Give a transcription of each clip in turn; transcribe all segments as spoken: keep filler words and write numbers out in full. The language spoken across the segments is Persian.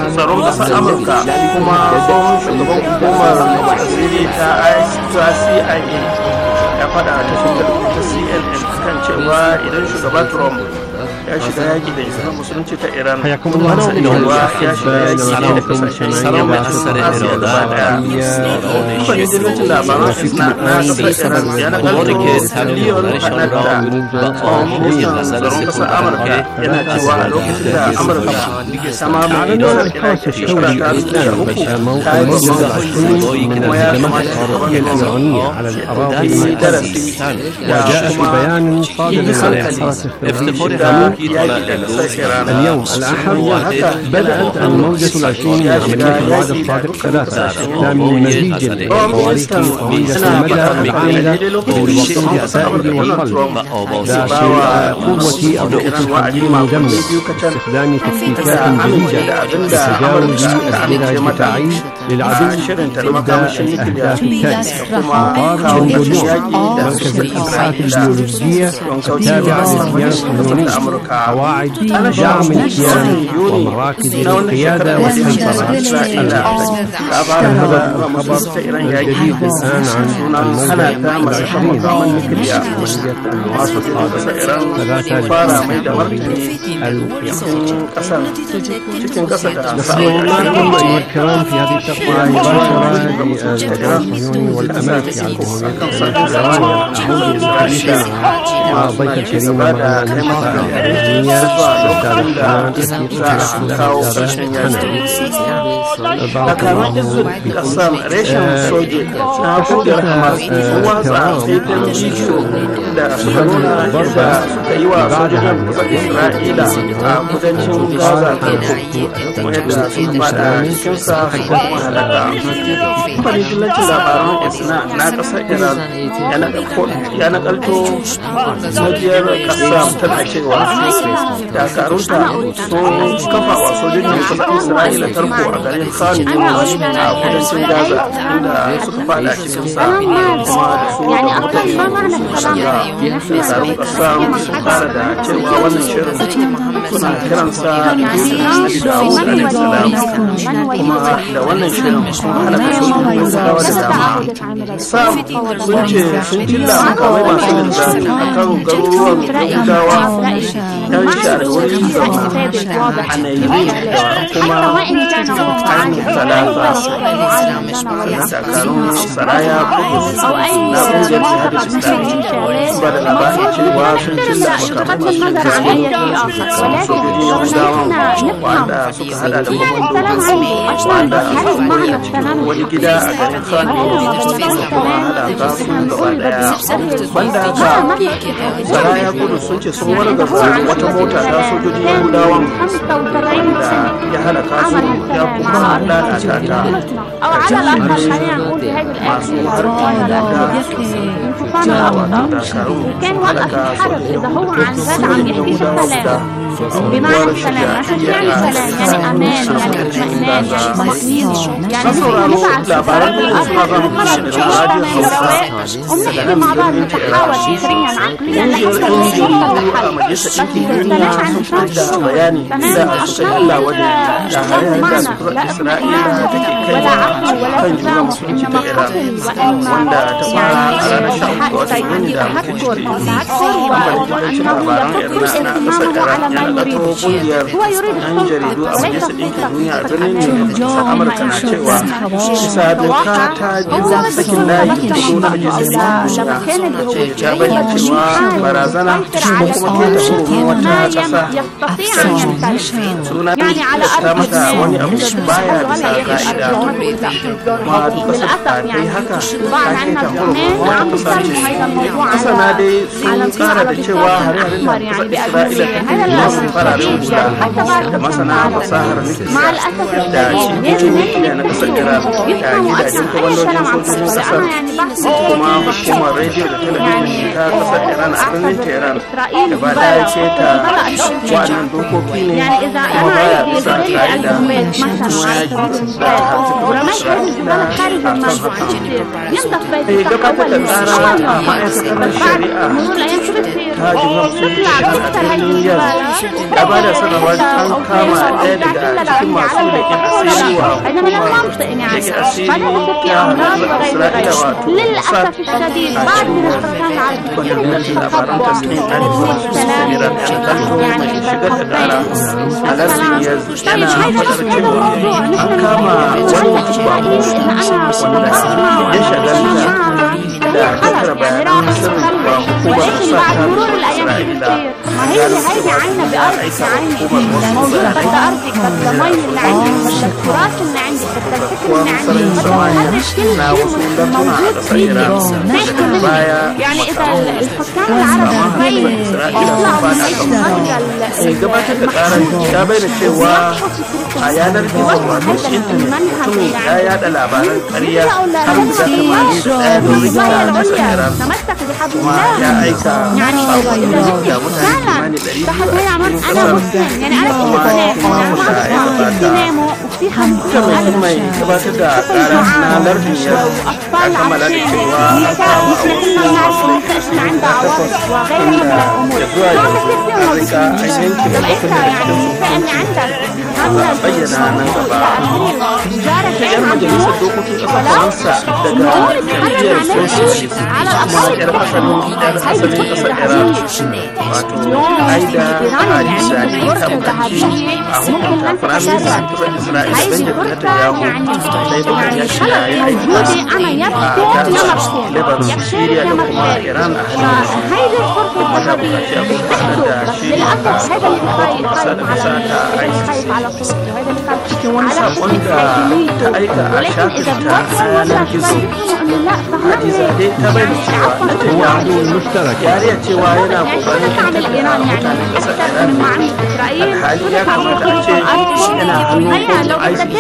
tsaron ƙasar Amurka kuma tsohon shugaban hukumar asiri ta C I A ya faɗa a tashar ta C N N kan cewa idan shugaba Trump ya shiga yaƙi da Islam musulunci ta Iran masa yiwuwa ya shiga yaƙi da kasashen yammacin Asiya gaba daya. Kamfanin dillacin labaran Isna na ƙasar Iran ya nakalto Leon Panetta, tsohon ministan tsaron ƙasar Amurka, yana cewa a lokacin da Amurka ta mamaye ƙasar Iraki shekara ta dubu da uku ta yi babban gaske kuma ya kamata shugaban Trump ya yi darasi da kuma yi hankali اليوم الأحد بدأت الموجة العشرين من عملية الوعد الصادق ثلاثة استخدام مزيج الصواريخ طويلة المدى العاملة بالوقود السائل والقلب ذات قوة الرؤوس المدمر باستخدام تكتيكات جديدة لتجاوز أسئلة الدفاعي للعدو ضد الأهداف التالية مطار بن غوريون مركز الأبحاث البيولوجية التابعة للكيان الصهيوني قواعد دعم الكيان ومراكز القيادة والسيطرة الأساسية. كان هذا الخبر الجديد الآن عن الموجة العشرين عملية الوعد الصادق ثلاثة نحن معكم أيها الكرام في هذه التغطية المباشرة للكيان الصهيوني والأمريكي عن كوميديا أعود إلى مع ضيف الكريم معنا المنطقة الإعلامية الأستاذ حنان dakarun izud kasar reshen soji na kungiyar hamas sun watsa faifin bidiyo da suka nuna yadda suka yi wa sojojin kasar isra'ila a kudancin gaza tarko kuma yadda suka fada cikinsa suka kuma halaka. Kamfanin dillancin labaran isna na kasar iran ya nakalto majiyar kasa tana cewa dakarunta sun kafa wa sojojin kasar isra'ila tarko a garin Khan Yunis a kudancin Gaza inda suka fada cikin sa kuma da su da mutane sun shiga dakarun kasa sun fara da cewa wannan shirin suna kiransa Nabi Dawud alaihi salam kuma da wannan shirin sun halaka sojojin Yahudawa da dama. Sam sun ce sun cilla makamai masu linzami a kan garuruwan Yahudawa yan share wurin zauna a Nairi da kuma hanyar talata na dakarun saraya kudus na ƙungiyar jihadin islami ba da labarin cewa sun cilla makamai masu linzami sojojin Yahudawan wanda suka hada da kwamandoji wanda suka koyi a cikin wani gida a garin Khan Yunis kuma halaka su gaba daya. Banda haka saraya kudus sun ce sun wargaza wata mota ta sojojin Yahudawan wanda ya halaka su ya kuma lalata ta masu harbi da dakarun halaka sojojin Yahudawa da بمعنى السلام عشان يعني سلام يعني امان يعني اطمئنان يعني تمكين يعني نبعث ونحكي مع بعض نتحاور فكريا عقليا لحتى نوصل لحل بس بلاش عن نشاط تمام عشان شغلوا معنا لا اطمئنان ولا عقل ولا نظام انما قتل وايمان يعني حق تهكر وتعكر وانه يقتل اتمامه على ما يريد هو يريد السلطة وليس السلطة Amurka na cewa bisa doka ta biyu sakin layi ta suna majalisar ɗinkin duniya ce ya bayyana cewa barazana ko kuma ke da hurumin wata ƙasa suna ta mata wani abu baya bisa ka'ida kuma duk ƙasar ta kai haka ta ke ta hurumin wata ƙasa ce. Masana dai sun ƙara da cewa hare-haren da ƙasar Isra'ila ta kai masu fararen hula da masana fasahar nukiliya da cibiyoyin nukiliya na kasar Iran da gidajen kwamandojin sojojin kasar kuma hukumar rediyo da talabijin ta kasar Iran a birnin Tehran gaba daya ce ta wannan dokoki ne kuma baya bisa ka'ida مثلا على سبيل المثال ورميت هذه الزبالة خارج المنزل ينضف بيتك أول يوم بعد مرور الأيام شو بتصير؟ تطلع تكسر هذه الزبالة بعد سنوات كما ذلك ثم سلك السيوة أينما لا منطق يعني بعدين بصير في أمراض وغير غير للأسف الشديد بعد من الحكام على كل الخطوة والسلام يعني طيب هذا نفس هذا الموضوع نحن إسرائيل إن أنا خلص يعني راح ولكن بعد مرور الأيام شو بتصير؟ ما هي هيدي عينة بأرضك عينة موجودة قد أرضك قد مي اللي عندك قد التراث اللي عندك قد الفكر اللي عندك قد هذا كل شيء موجود فيك يعني إذا الحكام العرب زي يطلعوا من هيك المنطقة a yanar gizo wato intanet ya yada labaran ƙarya har da kamar ɗaya domin ya masa iran kuma ya aika sakonni da mutane kimanin ɗari biyu a cikin ƙasar kuma kuma musa ya gabata mutum mai gabatar da ƙara na lardin ya kammala da cewa an kama abubuwan da takwas wanda ya zuwa yanzu an riga an yanke da bakwai da cikin Allah bayyana nan gaba yan majalisar dokokin ƙasar Faransa daga jam'iyyar Socialist kuma yar asalin yar asalin ƙasar Iran wato Aida Al-Sani ta buƙaci a hukunta Firaministan ƙasar Isra'ila Benjamin Netanyahu sai bakan ya shirya ya aiki a Gaza, Lebanon, Syria da kuma Iran a halin kuma ta buƙaci a hukunta da shi a ƙasa da ƙasa ta aiki cikin wani sakon da ta aika a shafin ta yanar gizo hadiza dai ta bayyana cewa Netanyahu ya riya cewa yana kokarin tattara mutanen ƙasar Iran alhali ya kamata a ce yana hannun ko aiki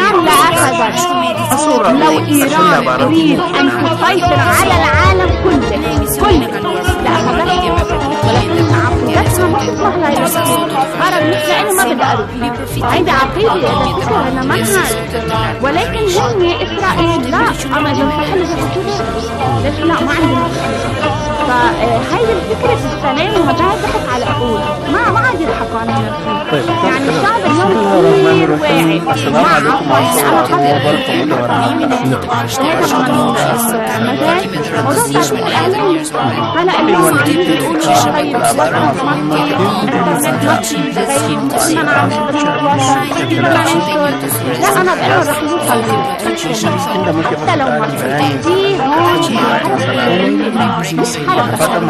asura لو إيران تريد أن تسيطر على العالم كله كله لأخذته ولكن عقيدتها ما تسمح لها يرسل عرب مثل أنا ما بدي أروح هيدا عقيدة إذا فكر أنا منهج ولكن هم إسرائيل لا أما لو تحل ليش لا ما عندي فهي الفكرة السلام وما ضحك على عقول ما ما عاد يضحكوا علينا يعني الشعب اليوم كثير واعي السلام عليكم ورحمة الله وبركاته. موضوع تعريف الإعلام هلا اليوم عم بيقولوا شوي لا أنا بقول رح يوصل حتى لو ما في هون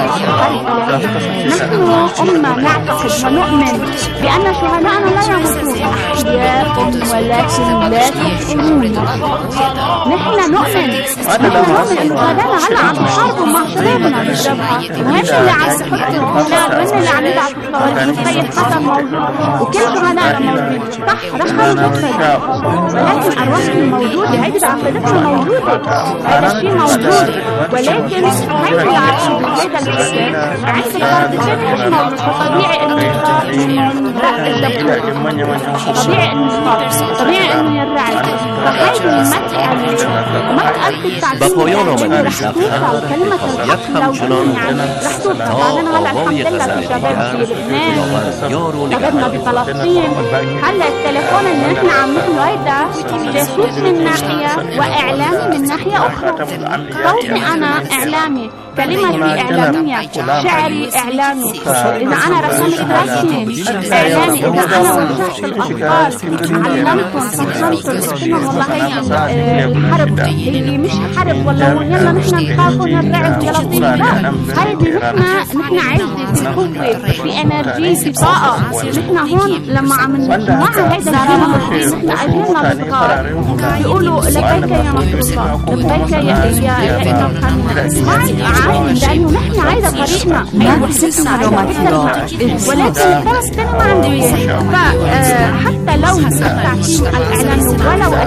نحن أمة نعتقد ونؤمن بأن شهداءنا لا يموتون أحياء ولكن لا تحكمون. نحن نؤمن شهداءنا هلا عم تحاربوا مع شبابنا بالجبهة وهن اللي عم تحطوا أولاد وهن اللي عم يبعثوا الصواريخ وزي الخطر موجود وكل شهداءنا موجود صح رحموا جثة ولكن أرواحهم موجودة هيدي بعقيدتنا موجودة هذا الشيء موجود ولكن هيدي العقيدة هذا الفكر عند الفرد الجنة مش موجود فطبيعي إنه لا الدكتور طبيعي إنه يصاب طبيعي إنه يرعد فهيدي المسألة مسألة التعليم رح توصل كلمة الحق لو جميعا رح توصل بعدين هلا الحمد لله في شباب في لبنان شبابنا بفلسطين هلا التليفون اللي نحن عم نحمله هيدا جاسوس من ناحية وإعلامي من ناحية أخرى صوتي أنا إعلامي كلمتي إعلامية شعري إعلامي إذا أنا رسمت رسمي إعلامي إذا أنا وجهت الأطفال علمتهم فهمتهم إنه والله هي الحرب هي مش حرب والله يلا نحن نخافوا نرعب يا لطيف لا هيدي نحن نحن عزة في قوة في انرجي في طاقة نحن هون لما عم نسمع هيدا الكلام نحن أجلنا الصغار بيقولوا لبيك يا مصروفة لبيك يا يا إمام خلينا لأنه نحن هيدا طريقنا وحدتنا ولكن الفلسطيني ما عندي فحتى لو التعتيم الإعلامي ولو التزوير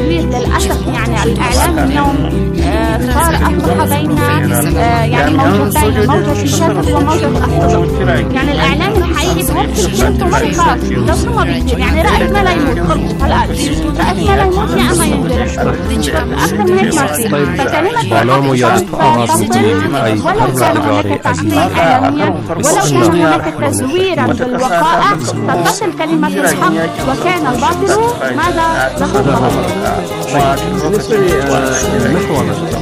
التزوير للأسف يعني الإعلام اليوم صار أصبح بين يعني موجتين، موجة الشرق وموجة الغرب. يعني الإعلام الحقيقي بوقت كلمته ما يخاف لو شو ما بيصير، يعني رأيت ما لا يموت هلا رأيت ما لا يموت يا أما ينجرح أكثر من هيك ما في. فكلمة نام و یادت آغاز می‌کنیم ای پروردگار عزیز ولو كان هناك تزويرا بالوقائع تتصل كلمة الحق وكان الباطل ماذا زهوقا. بالنسبة للمحور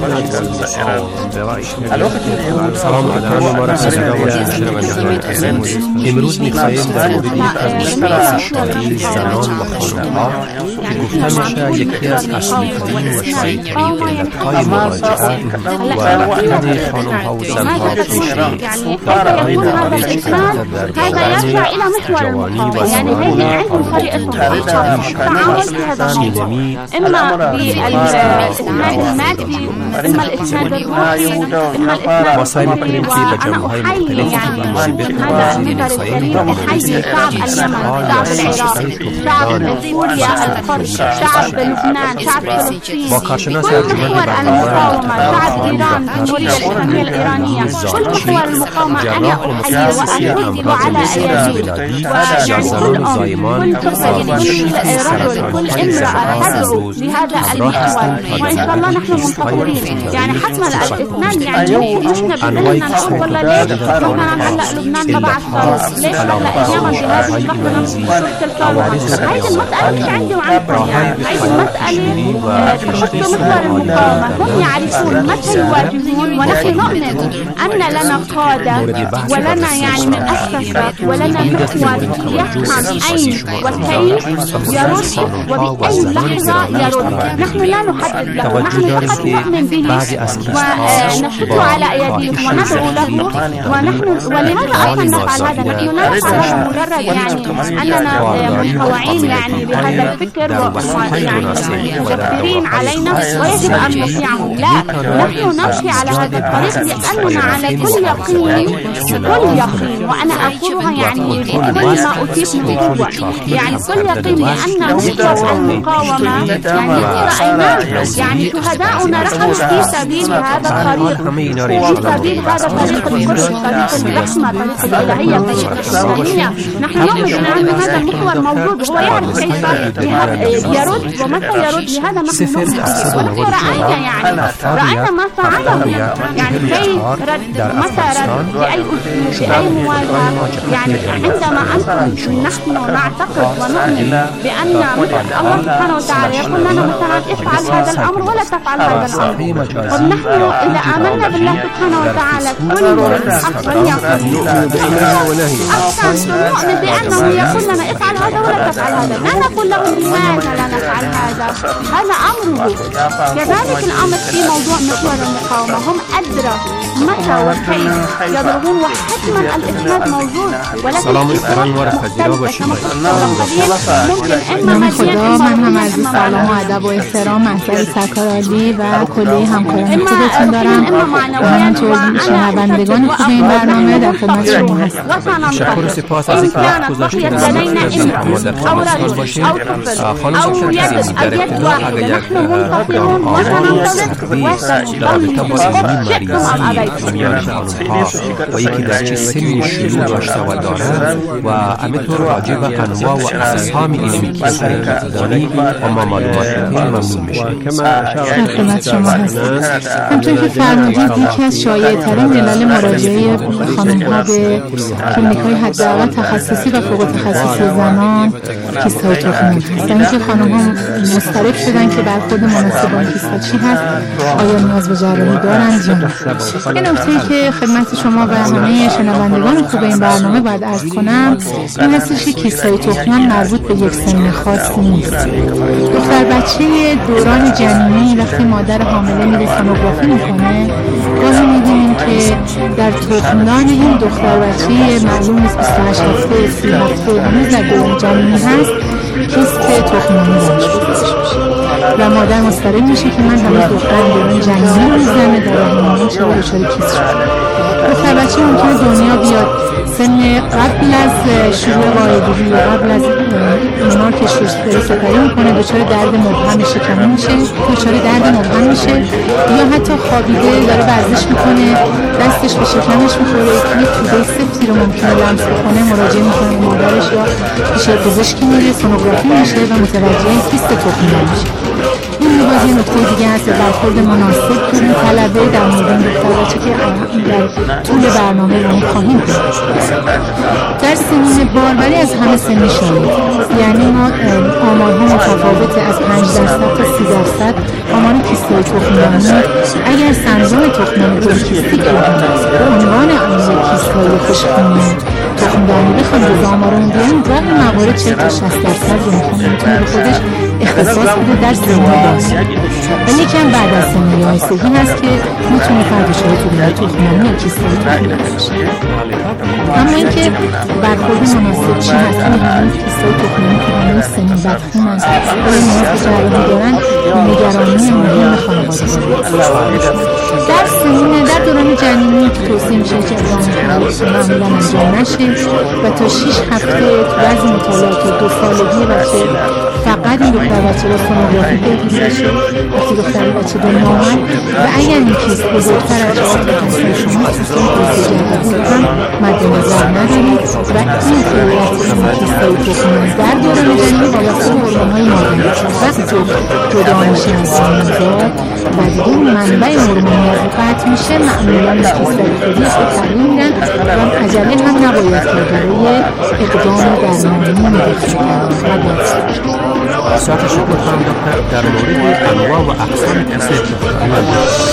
سلام علیکم و رحمت الله. امروز می‌خواهیم در مورد پرورش زنان و خانم‌ها که گفته میشه یکی از اصلی‌ترین و شایع‌ترین علت‌های مراجعه و رفتن خانم‌ها و زن‌ها پیش دارای پرورش کردن در دوران جوانی و زمان سینمی اما بالاسناد المادي اما الاسناد الروحي اما الاسناد وسائل می‌کنیم که به جمع‌های مختلفی که مناسب هذا المنبر الكريم يحيي شعب اليمن، شعب العراق، شعب سوريا الحر، شعب لبنان، شعب فلسطين، كل محور المقاومة، شعب إيران، جمهورية الإسلامية الإيرانية، كل محور المقاومة أنا أحيي وأن أنزل على أيدي ويعني كل أم، كل طفل، كل رجل، كل امرأة تدعو لهذا المحور، وإن شاء الله نحن منتظرين. يعني حتما الاثنان يعني نحن بدنا نشوف ولا ليش مثلا هلا لبنان ما بعد صاروخ، ليش هلا ايام بهذه اللحظه نشوف الصاروخ. هيدي المساله مش عندي وعندكم، يعني هيدي المساله تحط محور المقاومه، هم يعرفون متى يواجهون ونحن نؤمن ان لنا قاده ولنا يعني من اسس ولنا محور يفهم اين وكيف يرد وباي لحظه يرد. نحن لا نحدد له، نحن فقط نؤمن به ونشد على ايديهم وندعو له. ونحن ولماذا اصلا نفعل هذا؟ نحن لا نفعل هذا مجرد يعني اننا منطوعين يعني بهذا الفكر ويعني مجبرين علينا ويجب ان نطيعهم. لا، نحن نمشي على هذا الطريق لاننا على كل يقين، كل يقين، وانا اقولها يعني بكل ما اوتيت من قوه، يعني كل يقين لان محور المقاومه يعني رايناه، يعني شهداؤنا رحموا في سبيل هذا الطريق، في سبيل هذا الطريق القدس، طريق الرحمه، طريق الالهيه، طريق الاسلاميه. نحن نؤمن ان هذا المحور موجود، هو يعرف كيف يرد ومتى يرد. لهذا نحن نؤمن ونحن راينا يعني راينا ما فعله، يعني كيف رد، متى رد، باي اسلوب، باي مواجهه. يعني عندما انتم نحن نعتقد ونؤمن بان مثل الله سبحانه وتعالى يقول لنا مثلا افعل هذا الامر ولا تفعل هذا الامر، طب نحن اذا امنا بالله سبحانه وتعالى كل حق ويقين احسن نؤمن بانه يقول لنا افعل هذا ولا تفعل هذا، لا نقول له لماذا لا نفعل هذا، هذا امره. كذلك الامر في موضوع محور المقاومه، هم ادرى متى وكيف يضربون، وحتما الاسناد موجود، ولكن نام خدا. من هم عرض سلام و ادب و احترام محضر سکارعلی و کلیه همکاران خودتون دارم و همینطور شنوندگان خوب این برنامه در خدمت شما هستم. تشکر و سپاس از اینکه وقت گذاشتید در ما در خدمتتون باشیم. خانم دکتر کریمی، در ابتدا اگر کدام آواز در رابطه با این مریضی میان خانم‌ها و یکی در چه سنی شروع داشته و داره و همینطور راجع به انواع و اقسام علمی که دانی و ما معلومات بدین ممنون میشیم. خدمت شما هستم. همچون که فرمودید یکی از شایع‌ترین علل مراجعه خانم‌ها به کلینیک‌های حداقل تخصصی و فوق تخصصی زنان کیست‌های تخمی هست. یعنی که خانم‌ها مضطرب شدن که برخورد مناسب با کیستا چی هست، آیا نیاز به جراحی دارند یا نه. یه نکته‌ای که خدمت شما و همه شنوندگان خوب این برنامه باید عرض کنم این هستش که کیست‌های تخمی مربوط به یک سن خاصی نیست. دختر بچه دوران جنینی وقتی مادر حامله میره سونوگرافی میکنه، گاهی میبینیم که در تخمدان این دختر بچه معلوم نیست بیست و هشت هفته، سی هفته هنوز در دوران جنینی هست، کیست تخمدانی درش و مادر مضطرب میشه که من هنوز دخترم دوران جنینی میزنه در رحم مادر چرا دچار کیست شد. دختر بچه ممکنه دنیا بیاد سن قبل از شروع قاعدگی یا قبل از اینا که داره سپری میکنه دچار درد مبهم شکمی میشه، دچار درد مبهم میشه، یا حتی خوابیده داره ورزش میکنه دستش به شکمش میخوره، یه توده سفتی رو ممکنه لمس بکنه، مراجعه میکنه به مادرش یا پیش پزشکی میره، سونوگرافی میشه و متوجه کیست تخمی میشه. این باز یه نکته دیگه هست، برخورد مناسب که طلبه در مورد این دختر بچه که در طول برنامه رو خواهیم کنیم. در سنین باروری از همه سنی شامل، یعنی ما آمارها متفاوته از پنج درصد تا سی درصد آمار کیست‌های تخمدانی. اگر سندروم تخمدانی پلیکیستیک رو به عنوان عامل کیست‌های خوشخونی تخمدانی بخوام روز آمارمون بیاریم، در این موارد چهل تا شصت درصد رو میتونه به خودش اختصاص بده در سنین باروری. ولی یکم بعد از سن یائسگی هست که میتونه فرد دچار تخمدانی یا کیست‌های تخمدانی بشه. اما اینکه برخورد مناسب چی هست، همین کیست‌های تخمدانی که برای سنین بدخون هست ولی نیاز به جراحی دارن، نگرانی مهم خانواده دارن. در سنین در دوران جنینی که توصیه میشه که معمولا انجام نشه و تا شش هفته تو بعضی مطالعات دو سالگی بچه فقط این دختر بچه را سونوگرافی پیگیری بشه وقتی دختر بچه دنیا آمد، و اگر این کیست بزرگتر از چهار تا پنج سال شما خصوصا توصیه جراحی هم مد نظر نداریم و این فعالیت این کیست‌های تخمدانی در دوران جنینی وابسته به هورمون‌های مادری وقتی جدا میشه از زاد و دیگه منبع هورمونی از قطع میشه، معمولا این کیست‌های خودی رو تغییر میدن و عجله هم نباید کرد برای اقدام درمانی مدخل کردن. بسیار تشکر کنم دکتر. در مورد انواع و اقسام کیست‌های تخمدانی،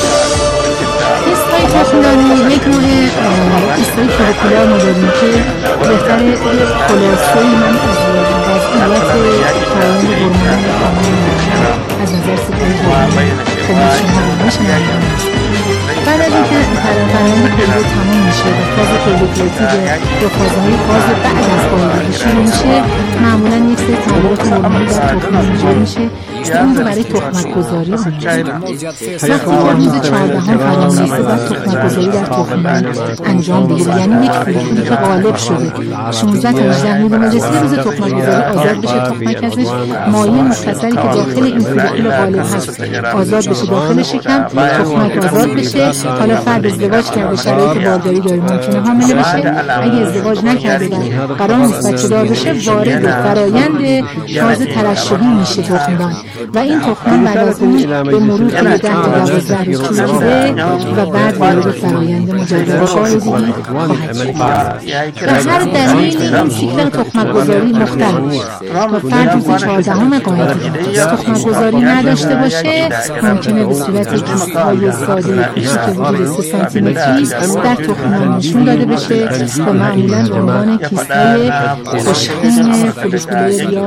کیست‌های تخمدانی یک نوع کیست‌های فولیکولار ما داریم که بهتره یک خلاصه‌ای من از وضعیت فرآیند هورمونی از نظر سپری هورمونی خدمت شما میشنم. بعد از اینکه فرآیند پلو تمام میشه و فاز پلوپلیتیک یا فازهای فاز بعد از قاعدگی شروع میشه، معمولا یک سری تغییرات هورمونی در تخم ایجاد میشه که اون رو برای تخم‌گذاری وقتی که روز چهاردهم فرا میرسه باید تخم‌گذاری در تخم انجام بگیره، یعنی یک فولیکولی که غالب شده شانزده تا هجده میلیون رسیده روز تخم‌گذاری آزاد بشه، تخمک ازش مایع مختصری که داخل این فولیکول غالب هست آزاد بشه داخل شکم، تخمک آزاد بشه. حالا فرد ازدواج کرده شرایط بارداری داره ممکنه حامله بشه، اگه ازدواج نکرده و قرار نیست بچه دار بشه وارد فرایند فاز ترشحی میشه تخمدان و این تخمدان بعد از اون به مرور طی ده تا دوازده روز طول می‌کشه و بعد وارد فرایند مجدد قاعدگی خواهد شد. و هر دلیلی این سیکل تخم‌گذاری مختلف میشه و فرد روز چهاردهم قاعدگی تخم‌گذاری نداشته باشه، ممکنه به صورت کیست‌های ساده کوچیک حدود سه سانتی متری در تخمدان نشون داده بشه و معمولا به عنوان کیست‌های خوشخون فولیکولار یا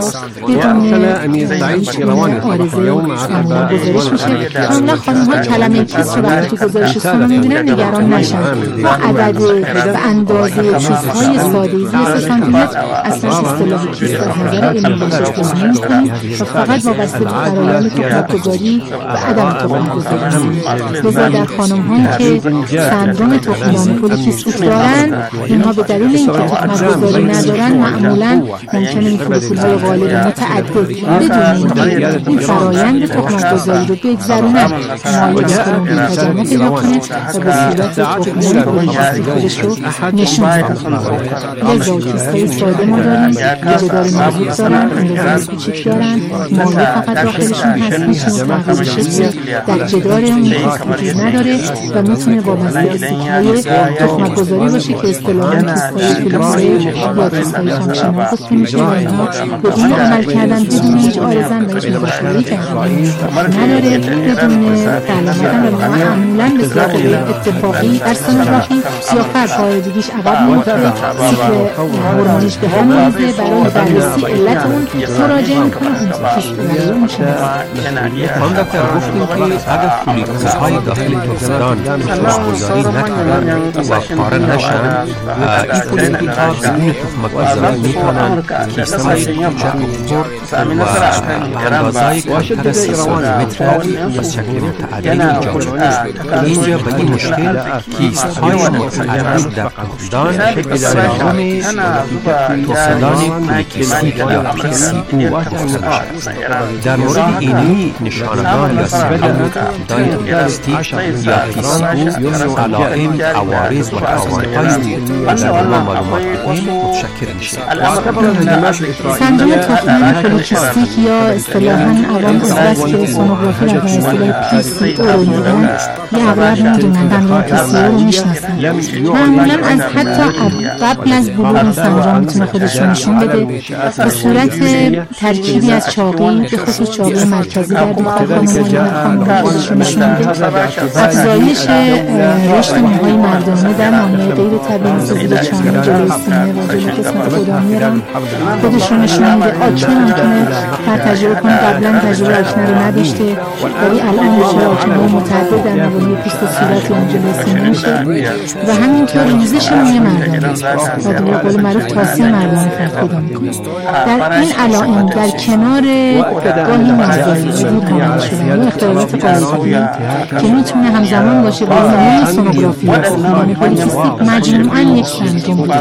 بدون آرزه گزارش میشه. معمولا خانم‌ها کلمه کیست رو وقتی تو گزارش سونا می‌بینن نگران نشن، ما عدد و اندازه کیست‌های ساده‌ای سه سانتی متر اصلا اصطلاح کیست از نظر علمی بهش نمی‌کنیم و فقط وابسته به فرآیند تخم‌گذاری و عدم تخم‌گذاری است. لذا در خانم‌هایی که سندروم تخمدانی پلیکیستیک دارن، اینها به دلیل اینکه تخم‌گذاری ندارن معمولا ممکنه این فولیکول‌های غالب متعدد بدون اینکه این فرآیند تخم‌گذاری رو بگذرونن مایع داخل بی‌تجمع پیدا کنه و به صورت تخمدانی پلیکیستیک خودش رو نشون بده. لذا کیست‌های ساده ما داریم که جدار نازک دارن، اندازه کوچیک دارن، مایع فقط داخلشون هست، میشه تغییر شکل در جدار اون کیست وجود نداره و میتونه وابسته به سیک‌های تخم‌گذاری باشه که اصطلاحاً کیست‌های فیلوسه یا کیست‌های فانکشنال گفته میشه و اینها بدون عمل کردن بدون هیچ آرزن و هیچ مداخله‌ای کردن نداره، بدون علامتن و معمولاً به صورت اتفاقی در سونوگرافی یا فرد قاعدگیش عقب میفته، سیکل هورمونیش به هم میریزه، برای بررسی علت اون مراجعه میکنه اون کیست برای اون شناسایی. خانم دکتر گفتیم که اگر فولیکول‌های داخل تخمدان تخم‌گذاری نکنن و پاره نشن، این فولیکول‌ها بدون تخم‌گذاری میتونن کیست‌های کوچک و بزرگ اندازه‌ای کمتر از سی سانتیمتر از شکل متعددی ایجاد شده. اینجا به این مشکل کیست‌های متعدد در اندام سندروم تخمدان پولیکیستیک یا پی سی او گفته می‌شود. در مورد اینی نشانه‌ها یا سیمپتوم تخمدان پولیکیستیک یا پی سی او علائم، عوارض و درمان‌هایی در ما معلومات بدیم متشکر می‌شیم. سندروم تخمدان پولیکیستیک یا اصطلاحاً عوام عضوست که سونوگرافی را به وسیله پی سی او رو می‌دن یا اغلب می‌دونن در پی سی او رو می‌شناسن. معمولاً از حتی قبل از بلوغ این سندروم می‌تونه خودش رو نشون بده به صورت ترکیبی از چاقی، به خصوص چاقی مرکزی در دختر خانم‌ها خودش رو نشون میده. افزایش رشد موهای مردانه در ناحیه غیر طبیعی مثل زیر چانه، جلوی سینه و جلوی قسمت قدمی ران خودش رو نشون میده. آکنه ممکنه هر تجربه کنه قبلا تجربه آکنه رو نداشته ولی الان دچار آکنه متعدد در نواحی پوست صورت یا جلوی سینه میشه و همینطور ریزش موی مردانه و به قول معروف تاسی مردانه پیدا میکنه. در این علائم در کنار گاهی نزدیکی دیر کامل شدن یا اختلالات قلبی که میتونه همزمان باشه با نمای سونوگرافی یا تخمدان پولیکیستیک مجموعاً یک سندروم بوده.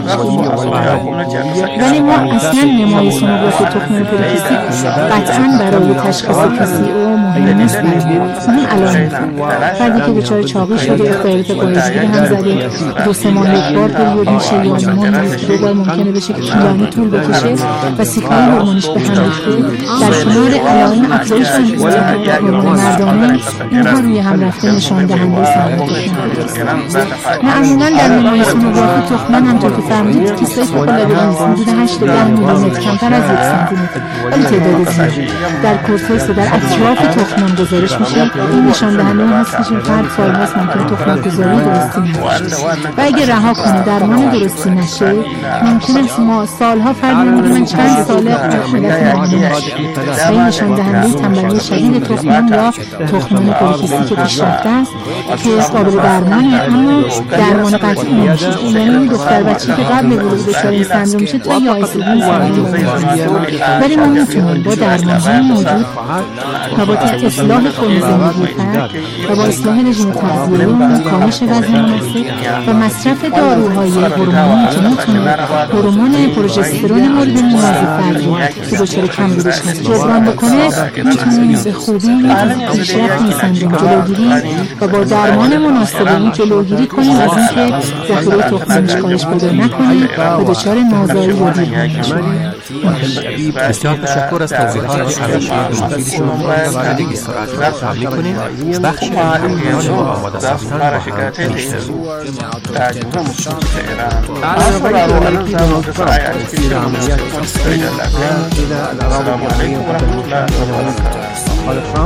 ولی ما اصلا نمای سونوگرافی تخمدان پولیکیستیک قطعاً برای تشخیص پی سی او مهم نیست. اون علائم فردی که دچار چاقی شده، اختلالات گریزگیر هم زده، دو سه ماه یک بار پریود میشه یا ماه دو بار ممکنه بشه که طولانی طول بکشه و سیکای هورمونیش به هم ریخته، در کنار علائم افزایش هورمون مردانه اینها روی هم رفته نشان دهنده سندروم تخمدان. معمولاً در نمای سونوگرافی تخمدان همونطور که فرمودید کیستای فوق‌العاده حدود هشت تا ده میلیمتر کمتر از یک سانتیمتر ولی تعداد زیادی در کورتکس و در اطراف تخمدان گزارش میشه. این نشان دهنده این هست که فرد سال‌هاست ممکنه تخمدان گذاری درستی نشه و اگه رها کنه درمان درستی نشه ممکنه ما سالها فرد میگه من چند ساله حالت معمولی نشه و این نشان دهنده تنبلی شدید تخمدان یا تخمدان پولیکیستیک پیشرفته است که قابل درمانه اما درمان قطعی نمیشه. یعنی دختر بچه‌ای که قبل بلوغ دچار این سندروم میشه تا یا آی سی دی سندروم ولی ما میتونیم با درمان‌های موجود و با اصلاح فرم زندگی فرد و با اصلاح رژیم تغذیه‌ای، کاهش وزن مناسب و مصرف داروهای هورمونی که میتونه هورمون پروژسترون مورد نیاز فرد رو که دچار کمبودش هست جبران بکنه، میتونیم به خوبی از پیشرفت این سندروم جلوگیری و با درمان مناسب این جلوگیری کنیم از اینکه ذخیره تخمدانش کاهش پیدا نکنه و دچار نازایی یا دیرمانی نشه. بسیار تشکر از توضیحات ارشد مفیدشون. بعد دیگه سرعت رو تمام می‌کنیم. بخش همراهان ما آماده ساختن با هم پیش بریم. قال ترامب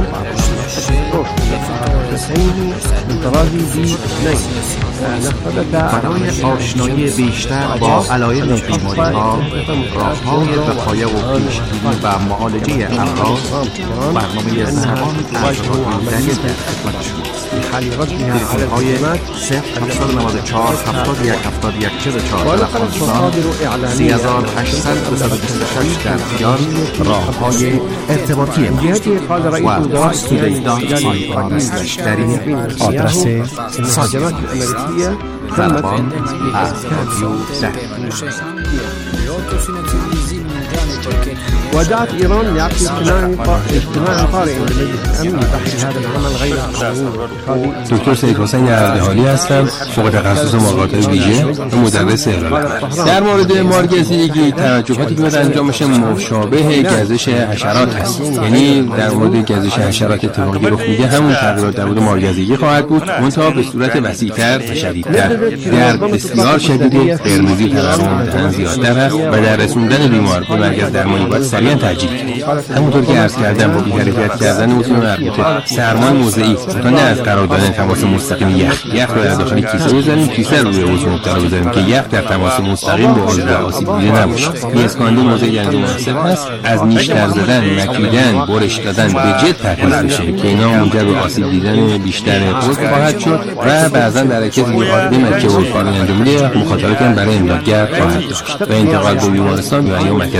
برای آشنایی بیشتر با علائم بیماری‌ها، راه‌های وقایع و پیشگیری و معالجه امراض، برنامه زمان اجرایی در خدمت شماست. تلفن‌های صفر هفتصد و نود و چهار هفتاد و یک هفتاد و یک چهل و چهار تلفن سه هزار و هشتصد و بیست و شش در اختیار راه‌های ارتباطی ما و هاستودی دات آی آر اسلش در این آدرس ساجرات امریکیه زربان از رادیو ده. ودعت إيران لعقد اجتماع اجتماع طارئ لمجلس الأمن لبحث هذا العمل غير قانوني. دکتر سید حسین یزدانی هستم، فوق تخصص مقاطع ویژه و مدرس ارائه. در مورد مارگزیدگی توجهاتی که باید انجام بشه مشابه گزش حشرات هست. یعنی در مورد گزش حشرات اتفاقی رخ میده همون تغییرات در مورد مارگزیدگی خواهد بود، منتها به صورت وسیع‌تر و شدیدتر. در بسیار شدید قرمزی تورم دهن زیادتر هست و در رسوندن بیمار به مرکز درمانی باید سریعا ترجیح کنید. همونطور که عرض کردم با بی‌حرکت کردن موضوع مربوطه سرمان موضعی تا نه از قرار دادن تماس مستقیم یخ یخ رو در داخل کیسه بزنیم، کیسه رو روی عضو مبتلا بذاریم که یخ در تماس مستقیم با عضو آسیب دیده نباشه. پیسکاندی موضع گندم مناسب هست. از نیشتر زدن، مکیدن، برش دادن به جد پرهیز بشه که اینا منجر به آسیب دیدن بیشتر عضو خواهد شد و بعضا در حرکت بی‌قاعده مکه و کار انجام میده مخاطرات برای امدادگر خواهد داشت و انتقال به بیمارستان و یا مرکز درمانی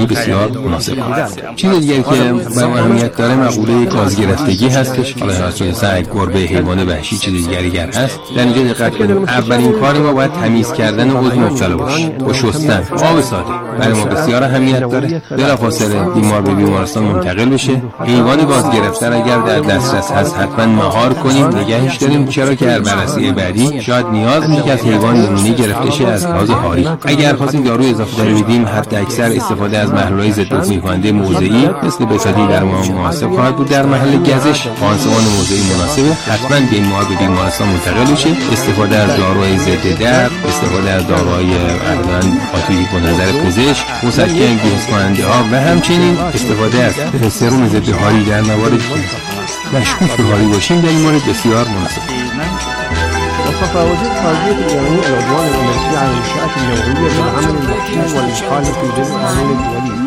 بسیار مناسب است. چیز دیگری که با اهمیت داره مقوله گازگرفتگی هستش. حالا توسط سگ، گربه، حیوان وحشی چیز دیگری گر هست. در اینجا دقت کنیم اولین کار ما باید تمیز کردن عضو مبتلا باشه و شستن. آب ساده برای ما بسیار اهمیت داره. بلافاصله بیمار به بیمارستان منتقل بشه. حیوان گاز گرفتن اگر در دسترس هست حتما مهار کنیم، نگهش داریم، چرا که در بررسی بعدی شاید نیاز میشه که از حیوان نمونه گرفته شه از لحاظ حاری. اگر خواستیم دارو اضافه داری بدیم، حد اکثر استفاده از محلول‌های ضد عفونی کننده موضعی مثل بسادی در ما مناسب خواهد بود. در محل گزش پانسمان موضعی مناسبه. حتما بیمار به بیمارستان منتقل بشه. استفاده از داروهای ضد درد، استفاده از داروهای عملاً قاطی به نظر پزشک، مسکن گیج کننده ها و همچنین استفاده از سرم ضد هاری در مواردی که مشکوک به هاری باشیم در این مورد بسیار مناسبه. وصف وزير خارجية اليابان العدوان الأمريكي على المنشآت النووية بالعمل المحسوب والمخالف للقانون الدولي.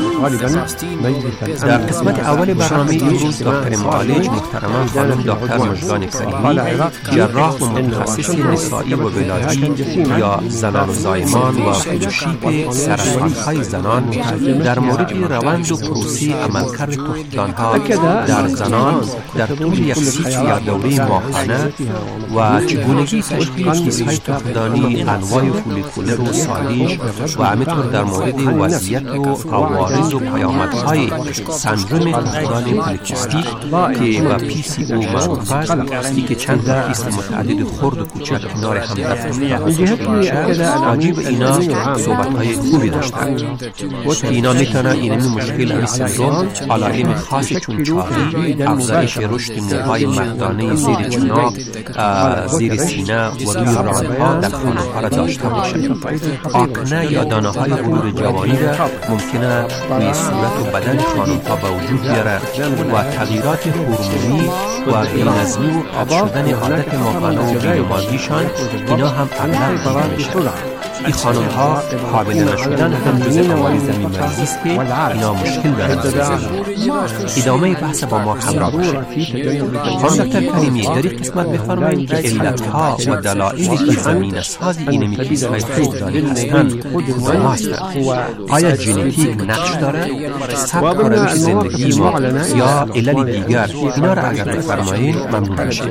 در قسمت اول برنامه امروز دکتر معالج محترمان خانم دکتر مژگان کریمی، جراح و متخصص نسایی و ولادی یا زنان و زایمان و فلوشیپ سرطان‌های زنان در مورد روند و پروسه عملکرد تخمدان‌ها در زنان در طول یک سیکل یا دوره ماهانه و چگونگی تشکیل کیس‌های تخمدانی، انواع فولیکولر و سالیش و همینطور در مورد وضعیت و عوارض و پیامدهای سندروم تخمدان پولیکیستیک که با پی سی او معروف است، که چند تا کیست متعدد خرد و کوچک کنار هم در تخمدان راجع به اینا صحبت‌های خوبی داشتند. اینا میتونه این مشکل این سندروم علائم خاص چون چاقی، افزایش رشد موهای مردانه زیر چناق، زیر سینه و روی رانها در خانم‌ها را داشته باشد. آکنه یا دانه‌های غرور جوانی را ممکنه روی صورت و بدن خانم‌ها به وجود بیاره و تغییرات هورمونی و بی‌نظمی و آب شدن عادت ماهانه و بی‌نمازیشان اینا هم اغلب دیده میشه. این خانم ها حامله نشدن هم جز عوارض مرضی است که اینا مشکل دارند. ادامه بحث با ما همراه باشید. خانم دکتر کریمی در این قسمت بفرمایید که علتها و دلایلی که زمینه ساز این کیس‌های تخمدانی هستند کدام هستند؟ آیا ژنتیک نقش داره؟ سبک روش زندگی ما یا علل دیگر؟ اینا را اگر بفرمایید ممنون میشیم.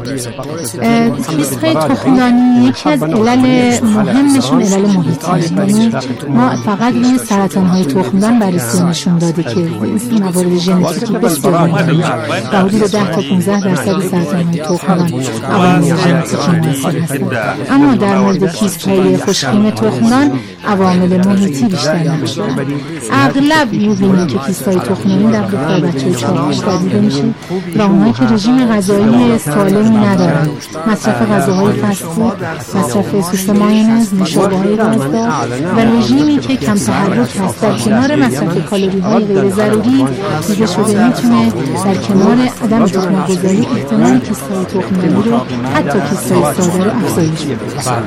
کیس‌های تخمدانی یکی از علل مهمشون علل محیطی، یعنی ما فقط روی سرطان‌های تخمدان بررسی نشون داده که موارد ژنتیکی بسیار مهمه و حدود ده تا پانزده درصد سرطان‌های تخمدان عوامل ژنتیکی مؤثر هستند. اما در مورد کیست‌های خوش‌قیم تخمدان عوامل محیطی بیشتر نقش دارند. اغلب می‌بینیم که کیست‌های تخمدانی در دختر بچه‌های چهار بیشتر دیده میشه و اونایی که رژیم غذایی سالمی ندارن، مصرف غذاهای فست فود، مصرف سس مایونز، نوشابه‌های گازدار و رژیمی که کم تحرک هست در کنار مصرف کالری‌های غیر ضروری دیده شده میتونه در کنار عدم تخم‌گذاری احتمال کیست‌های تخمدانی رو حتی کیست‌های ساده رو افزایش بده.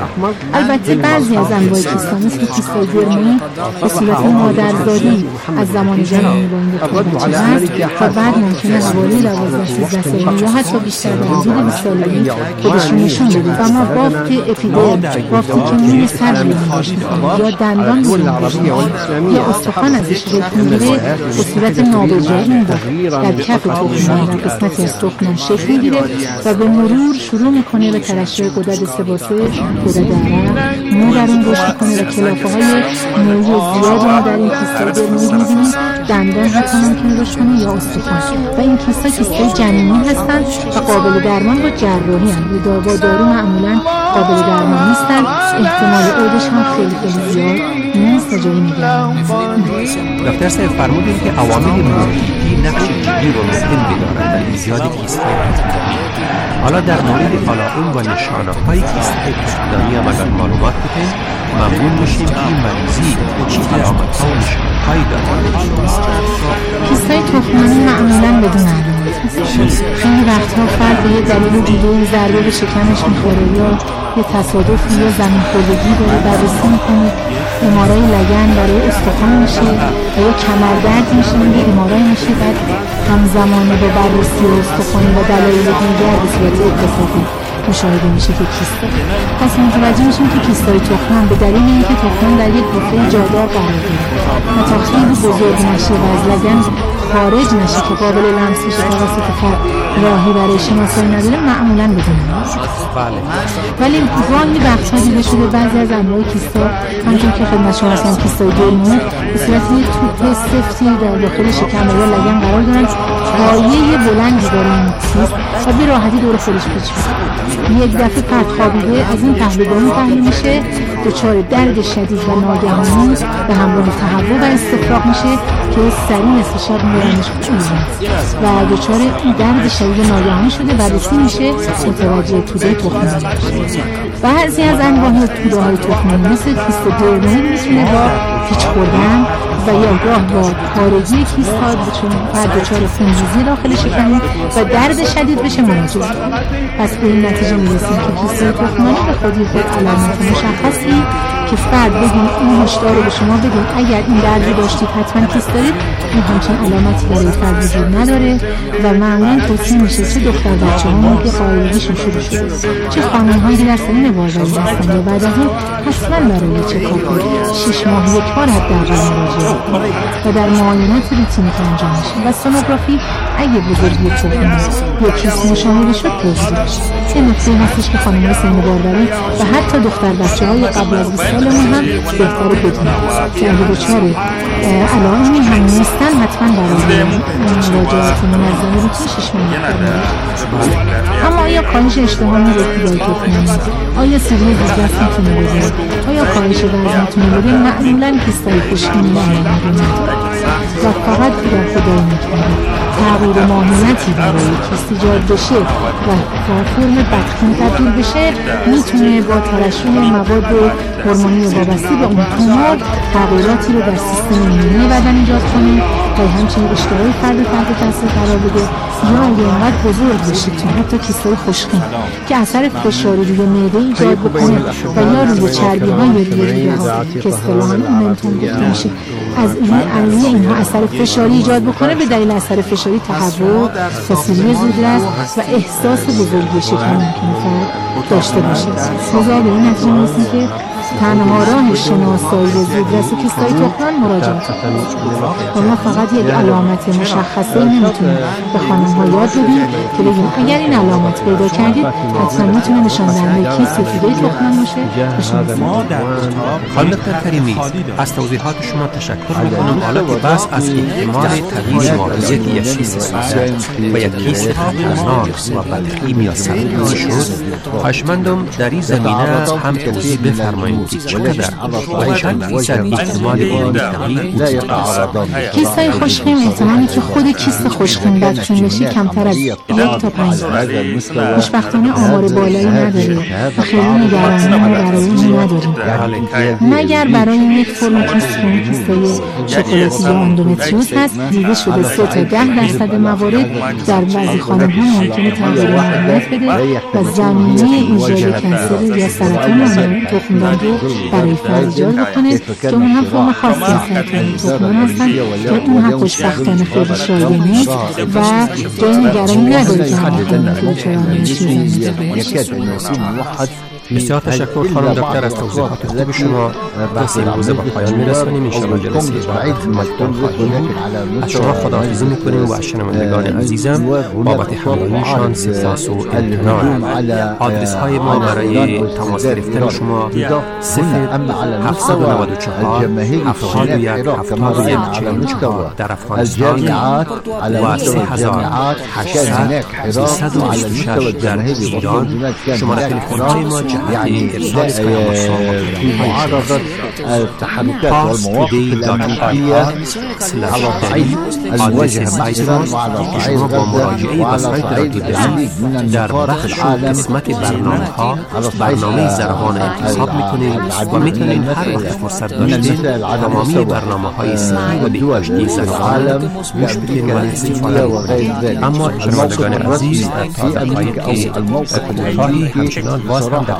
البته بعضی از انواع کیست‌ها مثل کیست‌های درمانی به صورت مادرزادی از زمان جنین با این دکتر بچه هست و بعد ممکنه حوالی دوازده سیزده سالگی یا حتی بیشتر در حدود بیست سالگی خودشون نشون بده و ما بافت اپیدرم، بافتی که میره سر روی یا دندان می‌کنه یا استخوان ازش شکل می‌گیره به صورت نابجایی در کف تخمدان و قسمتی از تخمدان شکل می‌گیره و به مرور شروع می‌کنه به ترشح غدد سه‌باسه، غدد عرق، مو در اون رشد می‌کنه و کلافه‌های مویی زیادی ما در این کیست‌های درمانی می‌بینیم. دندان حتی ممکنه رشد کنه یا استخوان و این کیست‌ها کیست‌های جنینی هستند و قابل درمان با جراحی هستند. با دارو معمولاً قابل درمان نیستند. احتمال عودش هم خیلی خیلی زیاد نیست تا جایی نگران. دکتر صاحب فرمودید که عوامل محیطی نقش جدی و مهم دارند در ایجاد کیست‌های تخمدانی. حالا در مورد علائم و نشانه‌های کیست‌های تخمدانی هم اگر معلومات بدین ممنون میشیم که این مریضی چه علامت‌ها و نشانه‌هایی دارند. کیست‌های تخمدانی معمولاً بدون علامت هست. خیلی وقتها فرد به یه دلیل دیگه ضربه به شکمش می‌خوره یا یه تصادفی یا زمین خوردگی داره بررسی میکنه، ام‌آرآی لگن برای استخوان میشه و یا کمردرد میشه میگه ام‌آرآی میشه بعد همزمانه با بررسی استخوانی و دلایل دیگر به صورت اتفاقی مشاهده میشه که کیست داره. پس متوجه میشیم که کیستای تخمن به دلیل اینکه تخمن در یک حفره جادار قرار داره و تا خیلی بزرگ نشه و از لگن خارج نشه که قابل لمس بشه توسط فرد راهی برای شناسایی نداره، معمولا بدون نیست. بله. ولی گاهی وقت‌ها دیده شده بعضی از انواع کیستا همونطور که خدمت شما هستن کیستای دورمون به صورت یک توپ سفتی در داخل شکم یا لگن قرار دارن، پایه بلندی داره این کیست و به راحتی دور خودش پیچ می‌کنه. یک دفعه فرد خوابیده از این پهلوگانی تحلیل میشه، دچار درد شدید و ناگهانی به همراه تهوع و استفراغ میشه که سریع نصف شب میبرنش و دچار درد شدید و ناگهانی شده، بررسی میشه متوجه توده تخمانی میشه. بعضی از انواع توده های تخمانی مثل کیست دورمون میتونه با پیچ خوردن و یا گاه با پارگی کیست ها فرد دچار خونریزی داخل شکم و درد شدید بشه مراجعه کنه. پس به این نتیجه میرسیم که کیست تخمانی به خودی خود علامت مشخصی که فرد بگیم این هشدار رو به شما بدیم اگر این درد رو داشتید حتما کیست دارید، این همچین علامتی برای فرد وجود نداره و معمولا توصیه میشه چه دختر بچه ها که قاعدگیشون شروع شده چه خانم هایی که در سنین باروری هستن یا بعد از اون حتما برای چکاپ شش ماه یک بار حداقل مراجعه کنید و در معاینات روتینی که انجام میشه و سونوگرافی اگه بزرگی تخم یا کیست مشاهده شد توضیح بشه. این نکته هستش که خانم‌های سن باروری و حتی دختر بچه‌های قبل از بیست سالمون هم بهتره بدونن که اگه دچار علائمی هم نیستن حتما برای مراجعات منظم روتین شش ماه اما آیا کاهش اشتها میره پیدای تخمانی؟ آیا سیری دیگرس میتونه بده؟ آیا کاهش وزن میتونه بده؟ معمولا کیستای خشکینی نداره و فقط پدر خدایی میتونه تغییر ماهیتی برای کیست ایجاد بشه و فرم بدخیم تبدیل بشه، میتونه با ترشح مواد هورمونی وابسته به اون تومور تغییراتی رو در سیستم ایمنی بدن ایجاد کنه و همچنین اشتهای فرد تحت تاثیر قرار بده یا اگه اینقدر بزرگ بشه که حتی کیست‌های خشکین که اثر فشاری روی معده ایجاد بکنه و یا روی چربی‌ها یا روی ریه‌ها که اصطلاحاً ایمنتون گفته میشه از این اینها اثر فشاری ایجاد بکنه، به دلیل اثر فشاری تهوع، فسیلی زودرس و احساس بزرگی شکم ممکنه فرد داشته باشه. لذا به این نتیجه میرسیم که تنها راه شناسایی زودرس و کیستای تخمن مراجعه و ما فقط یک علامت مشخصه نمیتونیم به خانم ها یاد بدیم که بگیم اگر این علامت پیدا کردید حتما میتونه نشان دهنده کیست توده تخمن باشه. خانم دکتر کریمی، از توضیحات شما تشکر میکنم. حالا که بحث از احتمال تغییر ماهیت یک کیست سوزن و یک کیست خطرناک و بدخیم یا سرطانی شد، خواهشمندم در این زمینه هم توضیح بفرمایید که چقدر و چند فیصد احتمال این تغییر وجود دارد؟ کیست‌های خشکین احتمالی که خود کیست خشکین بدخیم بشه کمتر از یک تا پنج درصد. خوشبختانه آمار بالایی نداره و خیلی نگرانی برای این نداریم، مگر برای یک فرم کیست که کیست‌های شکلاتی یا اندومتریوز هست. دیده شده سه تا ده درصد موارد در بعضی خانم‌ها ممکنه تغییر ماهیت بده و زمینه ایجاد کنسر یا سرطان تخمدان رو برای فرد ایجاد بکنه که اون هم فرم خاصی از سرطان تخمدان هستن که اون هم خوشبختانه خیلی شایع نیست و جای نگرانی نداره که همه بسیار تشکر خانم دکتر از توضیحات خوب شما. بحث امروزه با پایان میرسانیم. انشاءالله جلسه بعد خدمتتون خواهیم بود. از شما خداحافظی میکنیم و از شنوندگان عزیزم بابت همراهیشان سپاس و امتنان. آدرس های ما برای تماس گرفتن شما صفر هفتصد و نود و چهار هفتاد و یک هفتاد و یک چهل و چهار در افغانستان و سه هزار هشتصد سیصد و بیست و شش در ایران. شماره تلفن های ما جهت ارسال پیام معارضة التحركات والمواقف الأمريكية على صعيد الواجهة مثلا وعلى صعيد غزة وعلى صعيد العديد من المناطق العالم قسمت برنامه ها برنامه زربان انتصاب میکنید و میتونید هر وقت فرصت داشتید تمامی برنامه های صحی و بهداشتی زربان گوش بدید و استفاده کنید. اما شنوندگان عزیز، تا دقایقی کوتاهی همچنان باز هم در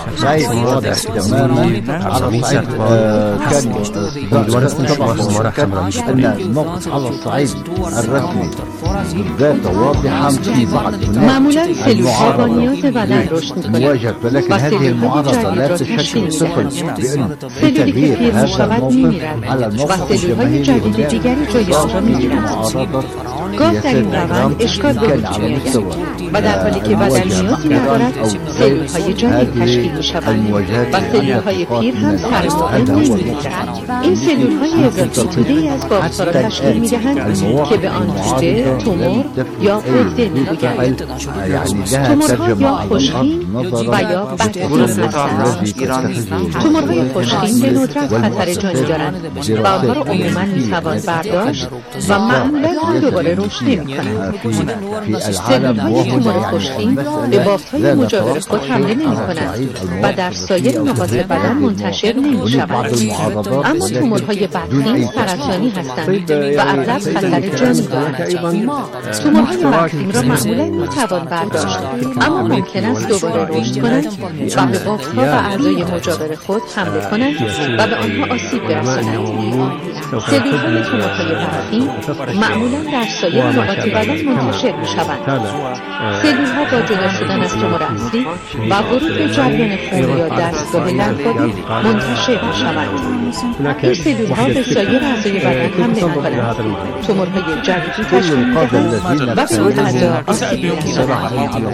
شما در ادامه برنامه سرکار هستید. امیدوار هستیم شما ما را همراهی کنید. على الصعيد الرسمي ذات واضحة في بعض معمولا سلولها با نیاز بدن رشد می‌کنند، ولكن هذه المعارضة لا تشكل ثقل بأن تغییر هذا الموقف على الموقف الجماهيري جدید دیگری جای آنها می‌گیرند. گاه در این روند اشکال به وجود می‌آید و در حالی که بدن نیازی ندارد سلولهای جدید تشکیل می‌شوند و سلولهای پیر هم سر مقام نمی‌گیرند. این سلولهای اضافی توده‌ای از بافت‌ها را تشکیل می‌دهند که به آن روده، تومور یا غده می‌گویند. تومورها یا خوشخیم و یا بدخیم هستند. تومورهای خوشخیم به ندرت خطر جانی دارند و آنها را عموماً می‌توان برداشت و معمولاً هم دوباره رشد نمی‌کنند. سلولهای تومور خوشخیم به بافت‌های مجاور خود حمله نمی‌کنند و در سایر نقاط بدن منتشر نمی‌شوند. اما تومورهای بدخیم سرطانی هستند و اغلب خطر جانی دارند. تومورهای بدخیم را معمولاً می‌توان برداشت، اما ممکن است دوباره رشد کنند و به بافت‌ها و اعضای مجاور خود حمله کنند و به آنها آسیب برسانند. سلولهای تومورهای بدخیم معمولاً در سایر نقاط بدن منتشر می‌شوند. سلولها با جدا شدن از تومور اصلی و ورود به جریان خون یا دستگاه لنفاوی منتشر می‌شوند. این سلولها به سایر اعضای بدن حمله می‌کنند، تومورهای جدیدی تشکیل می‌دهند و به این اعضا آسیب می‌رسانند.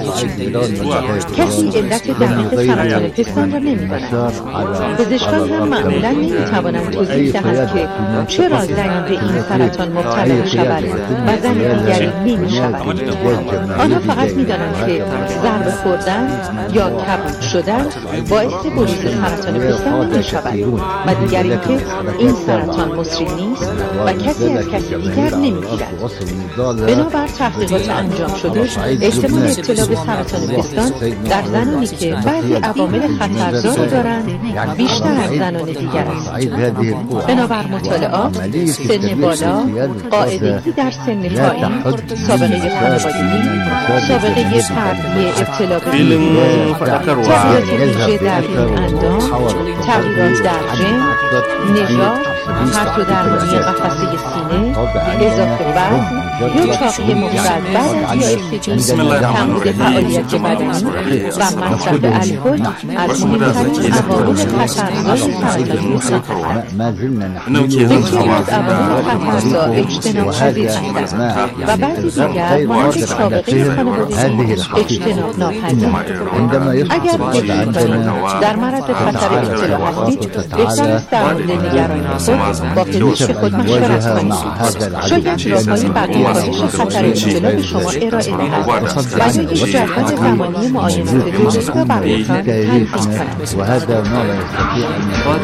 کسی علت دقیق سرطان پستان را نمی‌داند. پزشکان هم معمولاً نمی‌توانند توضیح دهند که چرا زنی به این سرطان مبتلا می‌شود و زن دیگری نمی‌شود. آنها فقط می‌دانند که ضربه خوردن یا کبود شدن باعث بروز سرطان پستان می‌شود و دیگر اینکه این سرطان مسری نیست و کسی از کسی دیگر نمی‌گیرد. بنابر تحقیقات انجام شده احتمال ابتلا به سرطان پستان در زنانی که بعضی عوامل خطرزا دارند بیشتر از زنان دیگر است. بنابر مطالعات سن بالا، قاعدگی در سن پایین، سابقه خانوادگی، سابقه تغذیه ابتلا به بیماری، تغییرات ویژه در این اندام، تغییرات در ژن، نژاد، پرتو درمانی قفسه سینه، اضافه وزن یا چاقی مفرد بعد از دیابتی، کمبود فعالیت بدنی و مصرف الکل از مهمترین عوامل خطرزای سرطانی هستند. بسیاری از عوامل خطرزا اجتناب پذیر هستند و بعضی دیگر مانند سابقه خانوادگی اجتناب ناپذیرند. اگر فکر می‌کنید در معرض خطر ابتلا هستید، بهتر است در مورد نگرانی خود با پزشک خود مشورت کنید. شاید راه‌های برای کاهش خطر ابتلا به شما ارائه دهد و یا یک جدول زمانی معاینات جدید را برایتان تنظیم کند. وهذا ما لا يستطيع أن يقال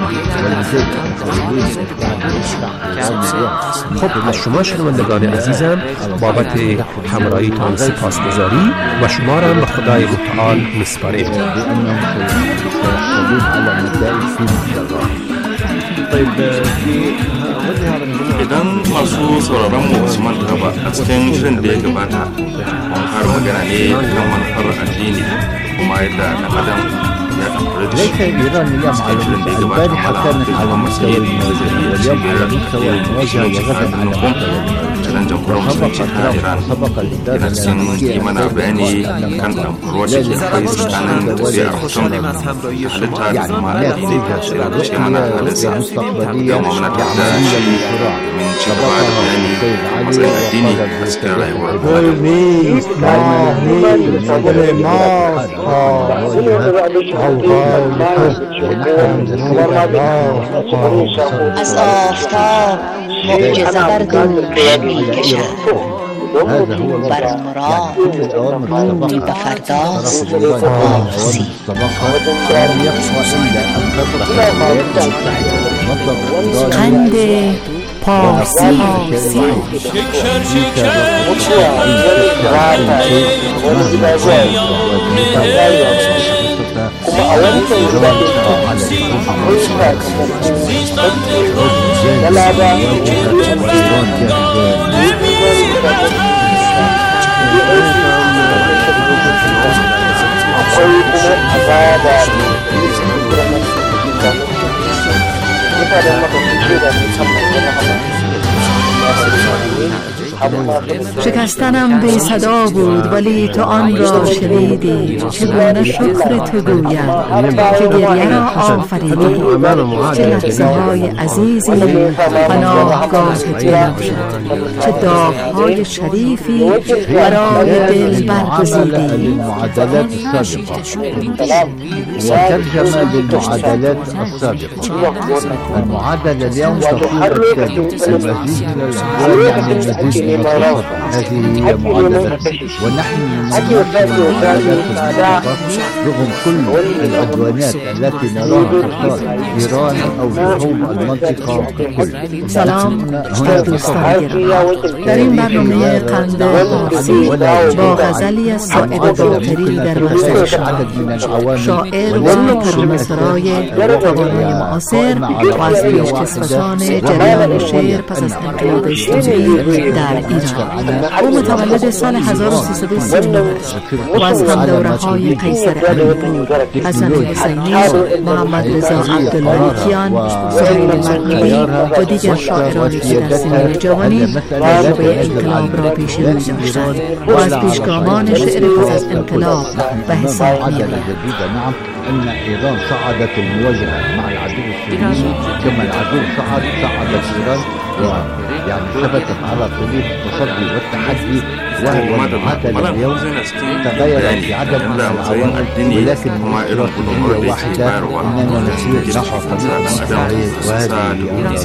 خب از شما شنوندگان عزیزم بابت همراهیتان سپاسگزاری و شما را به خدای متعال می‌سپاریم. Idan masu sauraron mu su manta ba a cikin shirin da ya gabata mun fara magana ne kan manufar addini kuma yadda ɗan adam ya ɗaukar da shi a cikin shirin da ya gabata mala da kuma matsayi da zai iya cibiyar da shirin jihar da nufin canan jamhuriyar musulunci ta Iran yana cikin yi mana bayani kan ɗamfarwar da ke akwai tsakanin tafiyar mutum da halitta da kuma addini da ce mana halinsa gama mana da shi من شباب يعني مثلا الديني أسكر از آفتاب موج زبر نور میکشد برآمران موندی به فرداست آغازی قند پارسی شکر شکر شکستنم بی صدا بود ولی تو آن را شنیدی. چگونه شکر تو گویم که گریه را آفریدی. چه لحظه های عزیزی پناهگاه دلم شد. چه داغ‌های شریفی برای دل برگزیدی. المعادلات السابقة وترجم للمعادلات السابقة. المعادلة اليوم تقول المزيد من الأموال يعني المزيد من الطاقة. هذه هي معادلة، ونحن نمارس المعادلات السابقة رغم كل العدوانات التي نراها تصال إيران أو شعوب المنطقة ككل. سلام دوستان گرامی، در این برنامه قند فارسی با غزلی از سعید باقری در مصدر شاعر و ترجمه سرای توانای معاصر و از پیشکسوتان جریان شعر پس از انقلاب اسلامی در ایران. او متولد سال هزار و سیصد و سی و نه و از همدوره‌های قیصر علی بود. حسن حسینی، محمد رضا عبدالملکیان، سهیل مرغوبی و دیگر شاعرانی که در سنین جوانی تجربه انقلاب را پیش رو داشتند و از پیشگامان شعر پس از انقلاب به حساب می‌آیند. أن إيران صعدت المواجهة مع العدو الصهيوني كما العدو صعد صعدت إيران ويعني ثبتت على طريق التصدي والتحدي، وهو المعادلة اليوم تغيرت بعدد من العوامل ولكن المشكلة هي واحدة، أننا نسير نحو طريق الصعيد وهذه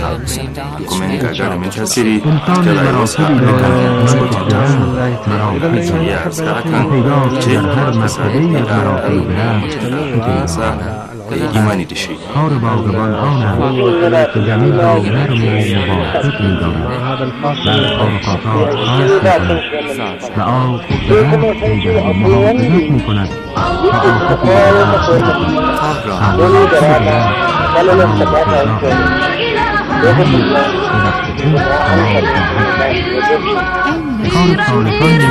da ya imani da shi. کار باغبان آن است که زمین را نرم و موافق می‌دارد، در آفاقات خاص می‌کند و آب به هر پیدا محافظت می‌کند و آفاقی کار خالقان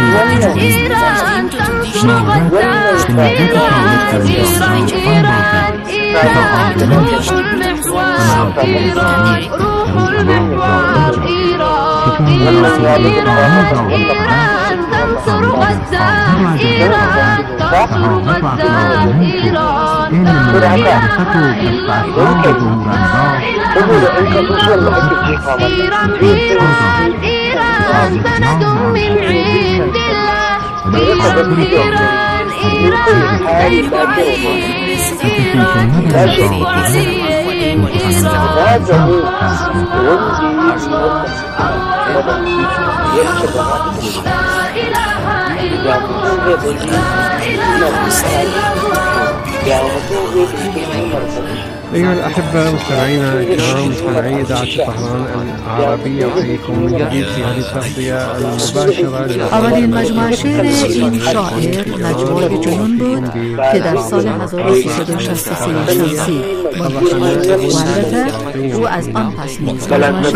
أيها الأحبة مستمعينا الكرام، مستمعي إذاعة طهران العربية، أحييكم من جديد في هذه التغطية المباشرة. اولین مجموعه شعر این شاعر نجوای جنون بود که در سال هزار و سیصد و شصت و سه شمسی منتشر شد و البته او از آن پس نیز مجموعه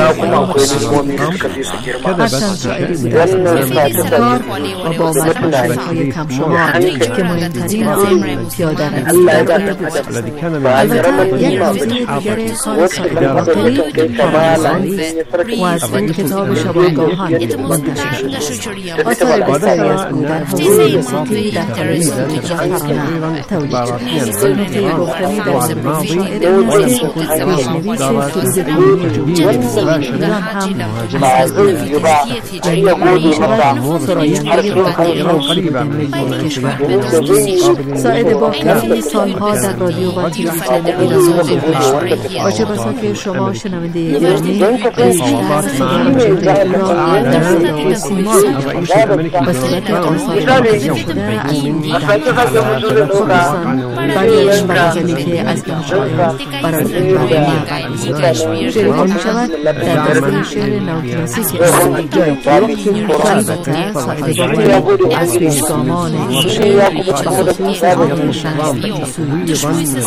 هرچند شاعری بود از کار و با مجموعه‌های کم شمار که مهمترین آن پیاده روی بود. البته یک موضوع دیگر کار سعید باقری خبررسانی است و از این کتاب شبانگاهان منتشر شد. آثار بسیاری از او در حوزه موسیقی در تلویزیون و فرهنگ تولید شد. نکته گفتنی در زمینه شاعر موسیقی پیشنویس فرود کنونی جمهوری اسلامی ایران هم از این و این می شود سراینده تحقیقات در کشور بنامید. سعید باقری سالها در رادیو و تلویزیون ایران و چه بسا که شما شنونده گرامی بیشتر صدای جمهوری را در صدا و سیما به صورت آثار منتشر شده از این دیدن، خصوصا برگرش و غزلی که از این شاعر برای این برنامه برگزیده شنیده می شود در دسته شعر نوکلاسیک اصلی جای که البته سعید باقری از پیشگامان این شعر به خصوص آن شخص به کسوی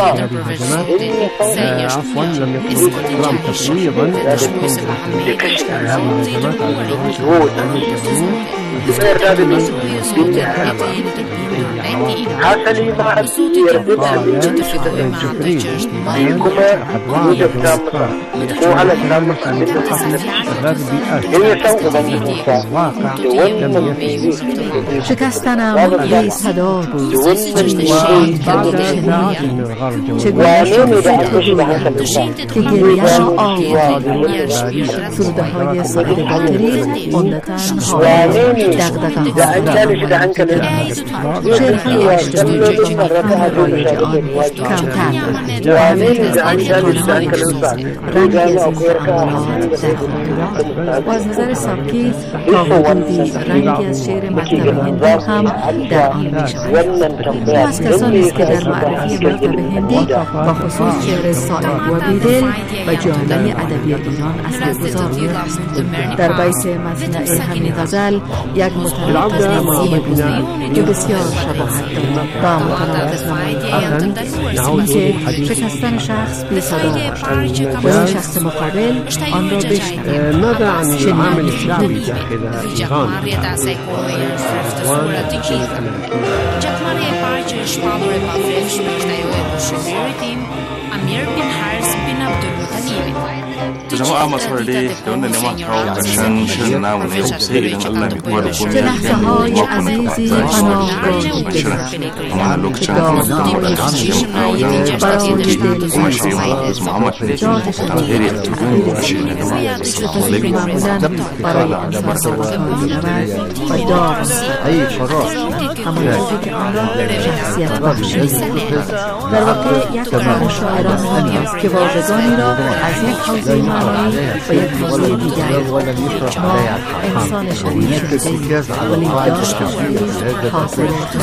عفوا لم يكن الكلام تصويبا، هذه الهجمات على حاصلي ما يردد أمين كما يوجد كلام مصر مو على كلام مصر هي سوق بني موسى شکستنم بی صدا بود ولی شاد کرده شنیدم چگونه شد که گریهش آوردید سروده های سعید باکری عمدتاً حالی دغدغه ها شعرهای اجتماعی رایج آن کمتر و همه تزدیدانهای خصوص رنگی از این تعاملات در خاطرات و از نظر سبکی تا حدودی رنگی از شعر مکتب هندی هم در آن می شود. از کسانی است که در معرفی مکتب هندی با خصوص شعر سعید و بیدل و جامعه ادبی ایران اثرگذار بوده است. در بیت مصنع همین غزل یک متناقض نمایی بود که بسیار شباهت دارد با متناقض نمایی آن که شکستن شخص بی صدا باشد و این شخص مقابل آن را بشنود. ماذا عن العامل الشعبي داخل إيران؟ jama'a masu rade da wannan neman kawo ƙarshen shirin namu na yau sai idan Allah mai kowa da komai ya kai mu makon da kamar za su sauke shirin amma a lokacin kuma da kuma da su yi kawo wajen sauki kuma shi ma Aziz Muhammad ne ke muku alheri a cikin a shirin da gaba. Assalamu alaikum. در واقع یک کار شاعران همی است که واژگانی را از یک حوزه معنایی و یک حوزه دیگر ما انسان شدید شده ولی داشت حاصل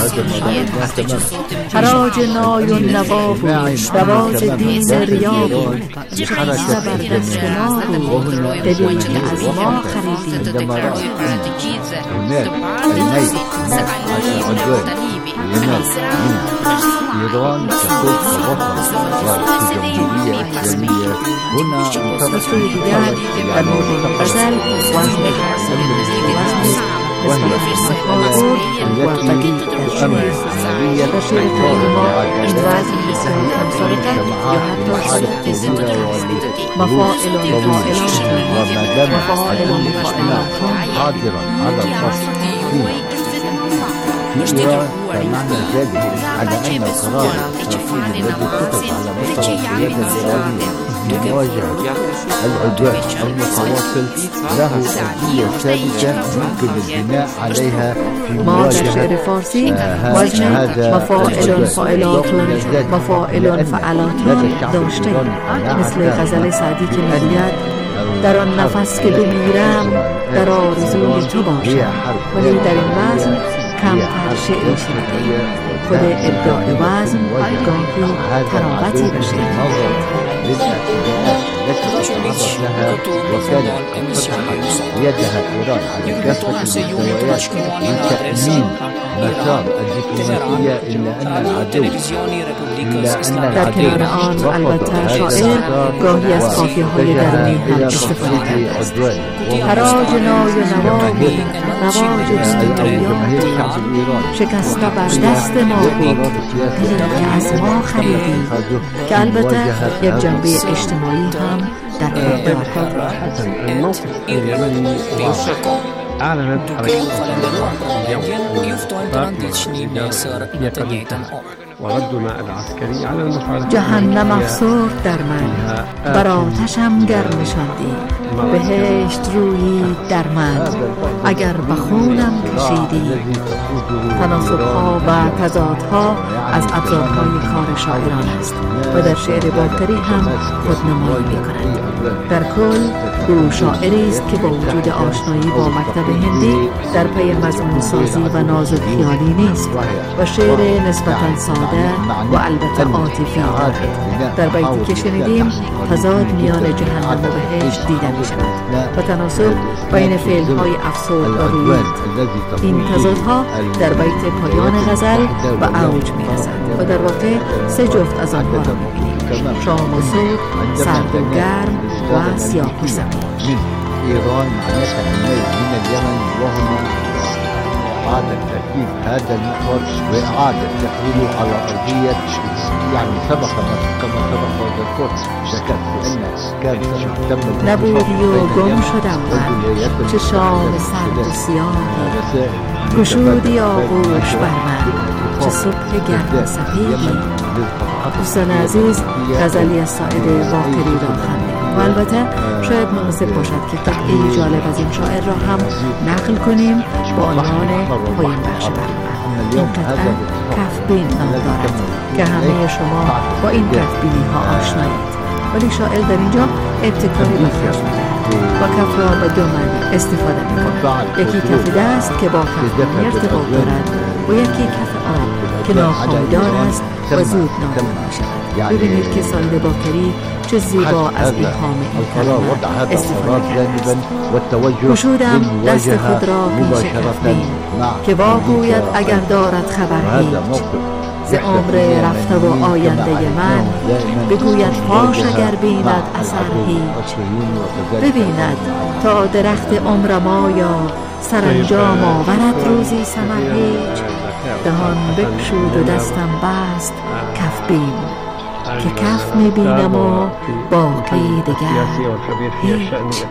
حراج نای و نوا بود رواج دین ریا بود شخصه بر دست ما بود دلی که از ما خریدیم إيران تقود كوطن وكجمهورية إسلامية هنا مصر دیگر در مورد غزل وزن حاصل وزن مخاطر و قدید در شعر در شعر تاریما وزن بسیار کمسارقه یا حتی صدق مفاعل و مفاعلات مفاعل و مفاعلات قادرا على الفصل إيران كمعنى ذلك على أن القرار الترفيهي الذي كتب على مستوى القيادة الإيرانية لمواجهة العدوان المتواصل له أهمية ثابتة يمكن البناء عليها في مواجهة فارسي وزن مفاعل فاعلات مفاعل فعلات داشته مثل غزل سعدی که میگوید در آن نفس که بمیرم در آرزوی تو باشم ولی در این وزن کمتر شعری شده خود ابداع وزن گاهی تراوتی به شعر وكانت يدها إيران على كافة المستويات لتأمين مسار الدبلوماسية إلا أن العدو إلا أن العدو آن البته شاعر گاهی از قافیه‌های درونی هم استفاده کرده است. حراج نای و نوا بود رواج دنیایات شکسته بر دست ما بود دلی که از ما خریدیم که البته یک جنبه اجتماعی هم در خود دارد. الموقف اليمني أعلنت حركة وردنا العسكري على المفاعلات جهنم افسرد در من بر آتشم گرم نشاندی بهشت رویی در من اگر به خونم کشیدی. تناسب‌ها و تضادها از ابزارهای کار شاعران است و در شعر باکری هم خودنمایی می‌کند. در کل او شاعری است که با وجود آشنایی با مکتب هندی در پی مضمون سازی و ناز و خیالی نیست و شعر نسبتاً ساده و البته عاطفی دارد. در بیتی که شنیدیم تضاد میان جهنم و بهشت دیده می شود و تناسب بین فعل‌های افسرد و رویید. این تضادها در بیت پایان غزل و اوج می رسند و در واقع سه جفت از آنها را می بینیم: شام و صبح، سرد و گرم و سیاه و سفید. إيران معناتها من اليمن وهم إعادة ترتيب هذا المحور وإعادة تحويله على أرضية يعني سبق كما سبق وذكرت ذكرت بأن كان تم نبودی و گم شدم من چشام سرد سیاهی گشودی آغوش بر من چه صبح گرم سفیدی. دوستان عزیز، غزلی از ساعد باقری را خواندیم و البته شاید مناسب باشد که قطعه جالب از این شاعر را هم نقل کنیم با عنوان پایین بخش برنامه. این قطعه کفبین نام دارد که همه شما با این کفبینی ها آشنایید، ولی شاعر در اینجا ابتکاری به کف می‌دهد و کف را به دو معنی استفاده می‌کند. یکی کف دست که با کف ارتباط دارد و یکی کف آب که ناخوابدار است و زود نابود می‌شود. ببینید که ساعد باقری چه زیبا از ایهام این کلمه استفاده کرده. گشودم دست خود را پیش کفبین که واگوید اگر دارد خبر هیچ ز عمر رفته و آینده من، بگوید پاش اگر بیند اثر هیچ. ببیند تا درخت عمرم آیا سرانجام آورد روزی ثمر هیچ. دهان بگشود و دستم بست کفبین که کف میبینم و باقی دگر هیچ.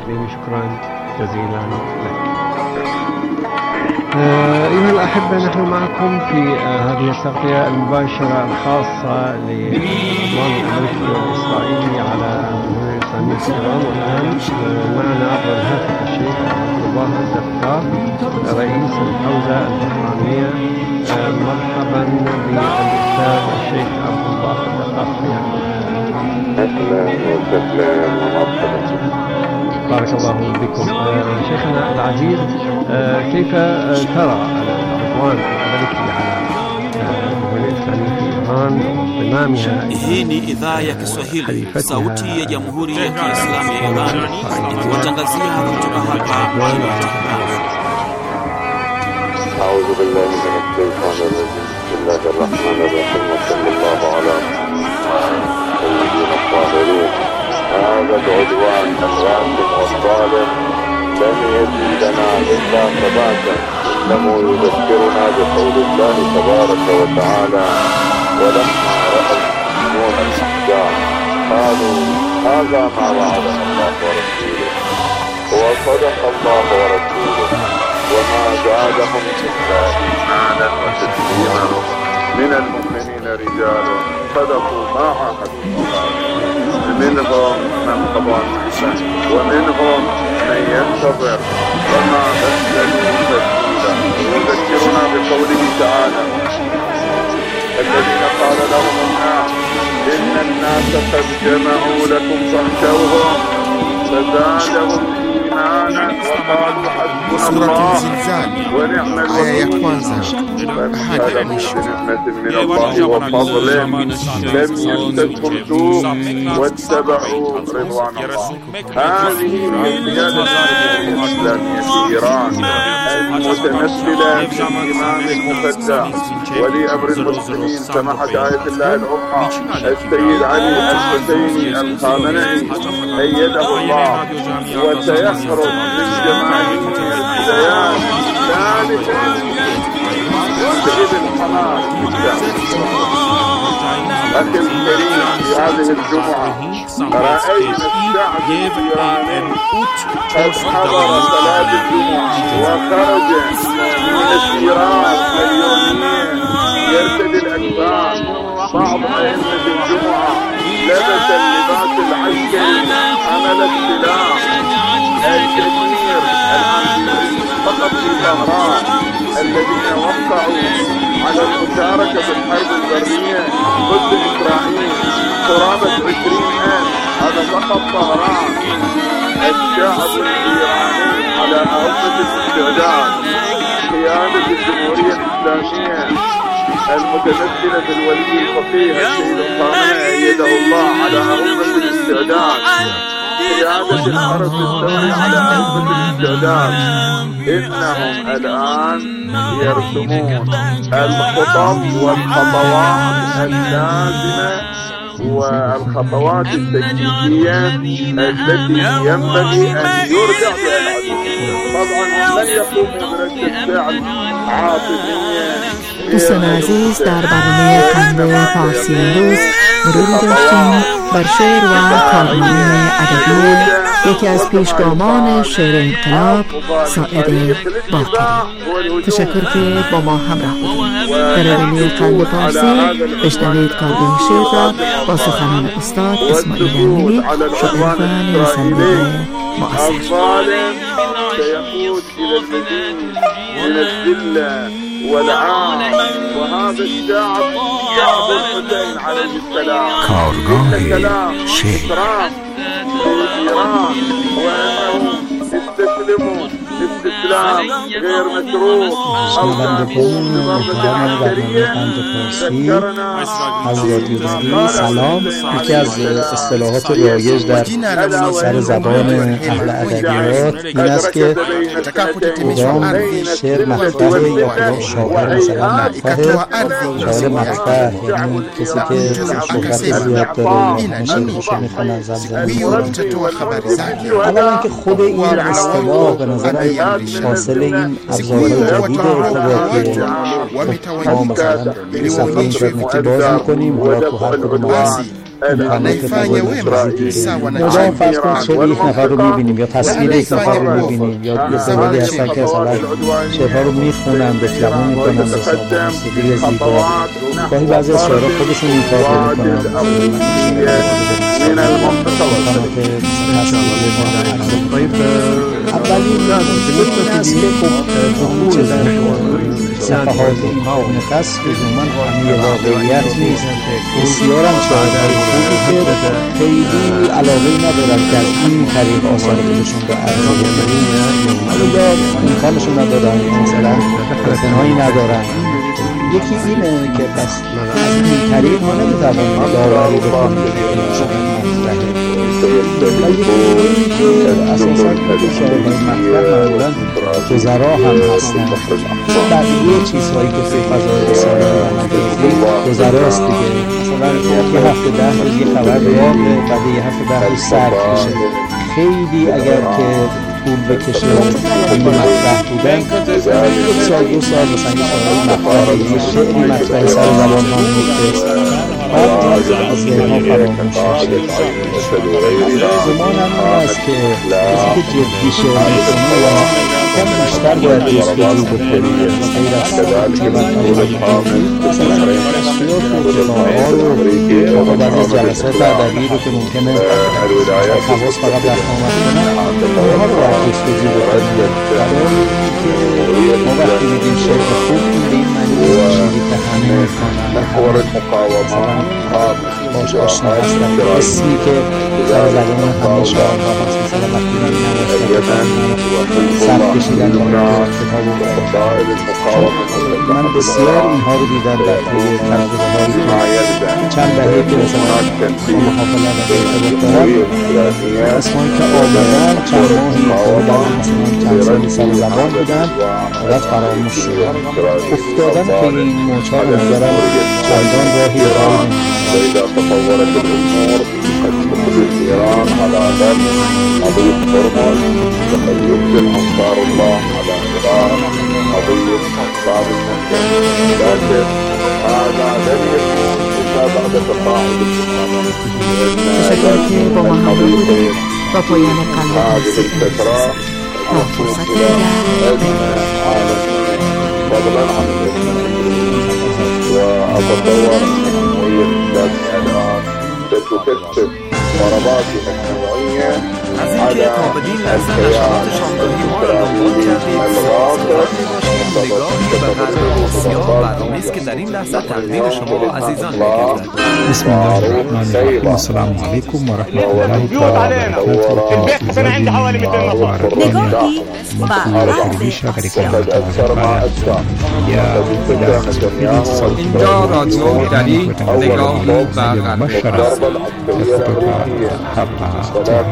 أيها الأحبة، نحن معكم في هذه التغطية المباشرة الخاصة للعدوان الأمريكي والإسرائيلي على الجمهورية الإسلامية في إيران. والآن معنا عبر الهاتف الشيخ عبد الله الدكتور رئيس الحوزة البحرانية. مرحبا بالأستاذ الشيخ عبد الله الدكتور. أهلا وسهلا ومرحبا. بارك الله بكم. شيخنا العزيز، كيف ترى العدوان الأمريكي على الجمهورية الإسلامية في إيران واصطمامها؟ Hii ni idhaa ya Kiswahili, sauti ya Jamhuri ya Kiislamu ya Iran, ikiwatangazia kutoka hapa Tehran. أعوذ بالله من الشيطان الرجيم. بسم الله الرحمن الرحيم. وصلى الله على سيدنا الطاهرين. هذا العدوان الغاشم والظالم لن يزيدنا إلا ثباتا، إنه يذكرنا بقول الله تبارك وتعالى: ولما رأوا المؤمنون الأحزاب قالوا هذا ما وعدنا الله ورسوله وصدق الله ورسوله وما زادهم إلا إيمانا وتسليما. من المؤمنين رجال صدقوا ما عاهدوا الله، منهم من قضى نحبه ومنهم من ينتظر وما بدلوا تبديلا. يذكرنا بقوله تعالى: الذين قال لهم الناس إن الناس قد جمعوا لكم فاخشوهم فزادهم إيمانا وقالوا حسبنا الله ونعم الوكيل. فانقلبوا بنعمة من الله وفضل لم يمسسهم سوء واتبعوا رضوان الله. هذه هي قيادة الإسلامية في إيران المتمثلة في الإمام المفدى ولي أمر المسلمين سماحة آية الله العظمى السيد علي الحسيني الخامنئي أيده الله، وسيخرج من جماعه البيان ذلك يذهب الحماس. أخي الكريم، في هذه الجمعة رأينا الشعب الإيراني قد حضر صلاة الجمعة وخرج من السيران اليومية يرتدي الأكفان. بعض أئمة الجمعة لبس اللباس العسكري، حمل السلاح. الكثير الآن فقط في طهران الذين وقعوا على المشاركة في الحرب البرية ضد إسرائيل قرابة عشرين ألف. هذا فقط طهران. الشعب الإيراني على أهمة الاستعداد. قيادة الجمهورية الإسلامية المتمثلة في الولي الفقيه السيد الخامنئي أيده الله على أهمة الاستعداد. قيادة الحرس الثوري على أهمة الاستعداد. إنهم الآن يرسمون الخطط والخطوات اللازمة والخطوات التكتيكية التي ينبغي أن يرجع بها العدو. دوستان عزیز، در برنامه قند فارسی امروز مروری داشتیم بر شعر و کارنامه ادبی یکی از پیشگامان شعر انقلاب، ساعد باقری. تشکر که با ما همراه بودید. در برنامه قند فارسی بشنوید کارگاه شعر را با سخنان استاد اسماعیل امینی، شاعر و نویسنده معاصر. سيقود إلى المزيد من الذلة والعار، وهذا الشعب شعب الحسين عليه السلام. کارگاه شعر استسلموا استسلام غير مشروع أو تعبون برنامه قند فارسی از رادیو دری. سلام. یکی از اصطلاحات رایج در سر زبان اهل ادبیات این است که کدام شعر مطبعه یا کدام شاعر مثلا مطبعه. شاعر مطبع یعنی کسی که شهرت زیاد داره یا همه شعرش میخونن زمزمه میکنن. اولا که خود این اصطلاح به نظر حاصل این ابزارهای جدید ارتباطی. ما مثلا صفحه اینترنتی باز میکنیم، حالا تو هر کدوم از امکانات تبادل مدام فرض کنید شعر یک نفر رو میبینیم یا تصویر یک نفر رو میبینیم یا یه سوالی هستن که اصلا شعرها رو میخونن، دکلمه میکنن به حساب موسیقی زیبا. گاهی بعضی از شعرها خودشون این کار رو میکنن. اولی این است که دخول در صفحات اینها و نفس لزوماً حامی واقعیت نیست. بسیار هم شاعرهای خوبی که خیلی علاقه‌ای ندارن که از این طریق آثار خودشون رو ارائه بدن، حالا یا امکانشون ندارن، مثلا رسانه‌ای ندارن. یکی اینه که پس از این طریق ما نمی‌توانیم داوری بکنیم و یکی این که اساساً شاعرهای مطلب معمولاً گذرا هم هستن. بقیه چیزهایی که توی فضای رسانه برنامه‌ریزی گذراست دیگه. مثلا یه هفته ده روز یه خبر داغه، بعد یه هفته ده روز سرد میشه. خیلی اگر که طول بکشه این مطرح بودن، یک سال دو سال مثلا یه شعری مطرحه، یه شعری مطرحه سر زبان ها میفته، بعد از ذهنها فراموش میشه. زمان هم هست که کسی که جدی شعر میکنه کم بیشتر باید جستجو بکنیم غیر از مثلا اشتیاق و کتاب‌ها رو و بعضی از جلسات ادبی رو که ممکنه حواس فقط رفت آمد کنن، اونها رو باید جستجو بکنیم. برای اینکه ما وقتی میگیم شعر خوب این به این معنی شعری که همه میکنن، مثلا باش آشنا هستن، اسمی که در زبان همه شعرها هست. مثلا وقتی میگیم سخت کشیدن رو کتاب من بسیار اینها رو دیدم در توی تجربه هایی که چند دهه که مثلا محافل ادبی دارم، اسمایی که آمدن چند ماهی بعد مثلا چند سالی سر زبان بودن بعد فراموش شد. افتادن که این موچا رو نگرم چندان راهی راهی وإذا تطورت الأمور قد تقضي الإيران على ذلك قضية هرمز، وقد يقتل أنصار الله على إيران قضية أنصار المسلمين. لكن هذا لن يكون إلا بعد تفاعل تشکر که با ما همراه بودید. با پایان قند هذه الفترة فرصت دیگر فضلا عن وأتصور هي الإسلامية الآن ستكثف ضرباتها النوعية على الكيان الإسرائيلي الغاصب. بسم الله الرحمن الرحيم. السلام عليكم ورحمة الله وبركاته. انا عندي حوالي مئتين نفر. نگاهی اینجا رادیو دری نگاهی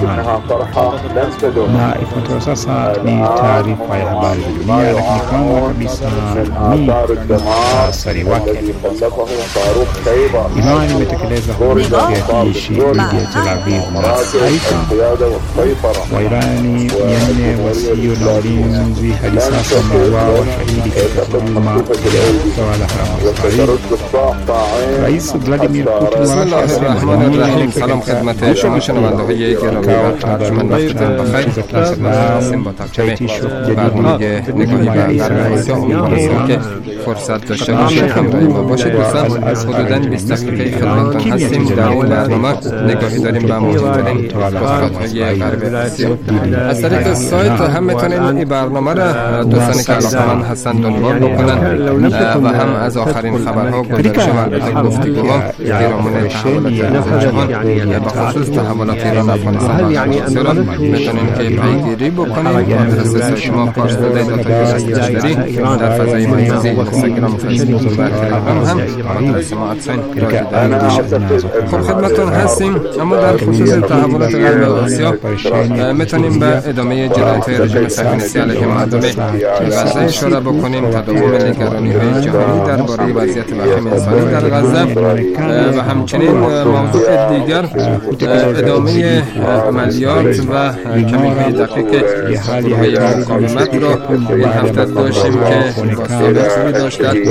na ifuatayo sasa ni taarifa ya habari za dunia, lakini kwanza آثار الدمار الذي خلفه فاروق شيبة Imani umetekeleza huduma ya kijeshi dhidi ya Tel Aviv na Haifa. Wairani mia nne wasio na ulinzi hadi sasa wameuawa shahidi katika hujuma ya utawala haramu wa Israeli. Rais Vladimir Putin Bismillahirrahmanirrahim. Salam khidmat shoma shunavandehoi giraمی ارجمند وقتتون بخیر. هستیم با تقدیم برنامه نگاهی به غرب آسیا. امیدوارم که فرصت داشته باشید همراه ما باشید. دوستان حدوداً بیست دقیقه خدمتتون هستیم. در این برنامه نگاهی داریم به مهمترین خبرهای غرب آسیا. از طریق سایت هم میتونید این برنامه را دوستانی که علاقه‌مند هستند دنبال بکنن و هم از آخرین خبرها گزارش و گفتگوها درامون تحولات جهان به خصوص تحولات ایران افغانستان و آسیا میتونید که پیگیری بکنید. آدرس سایت ما پارس داده دات یو در فضای مجازی اینستاگرام، فیسبوک و تلگرام هم آدرس ما ادساین رادیو میشه. خب خدمتتون هستیم. اما در خصوص تحولات غرب آسیا میتونیم به ادامه جنایت‌های رژیم صهیونیستی علیه مردم غزه اشاره بکنیم. تداوم نگرانی‌های جهانی درباره وضعیت وخیم انسانی در غزه و همچنین موضوع دیگر ادامه عملیات و کمین‌های دقیق گروه‌های مقاومت را این هفته داشتیم که با سابقه خوبی داشت.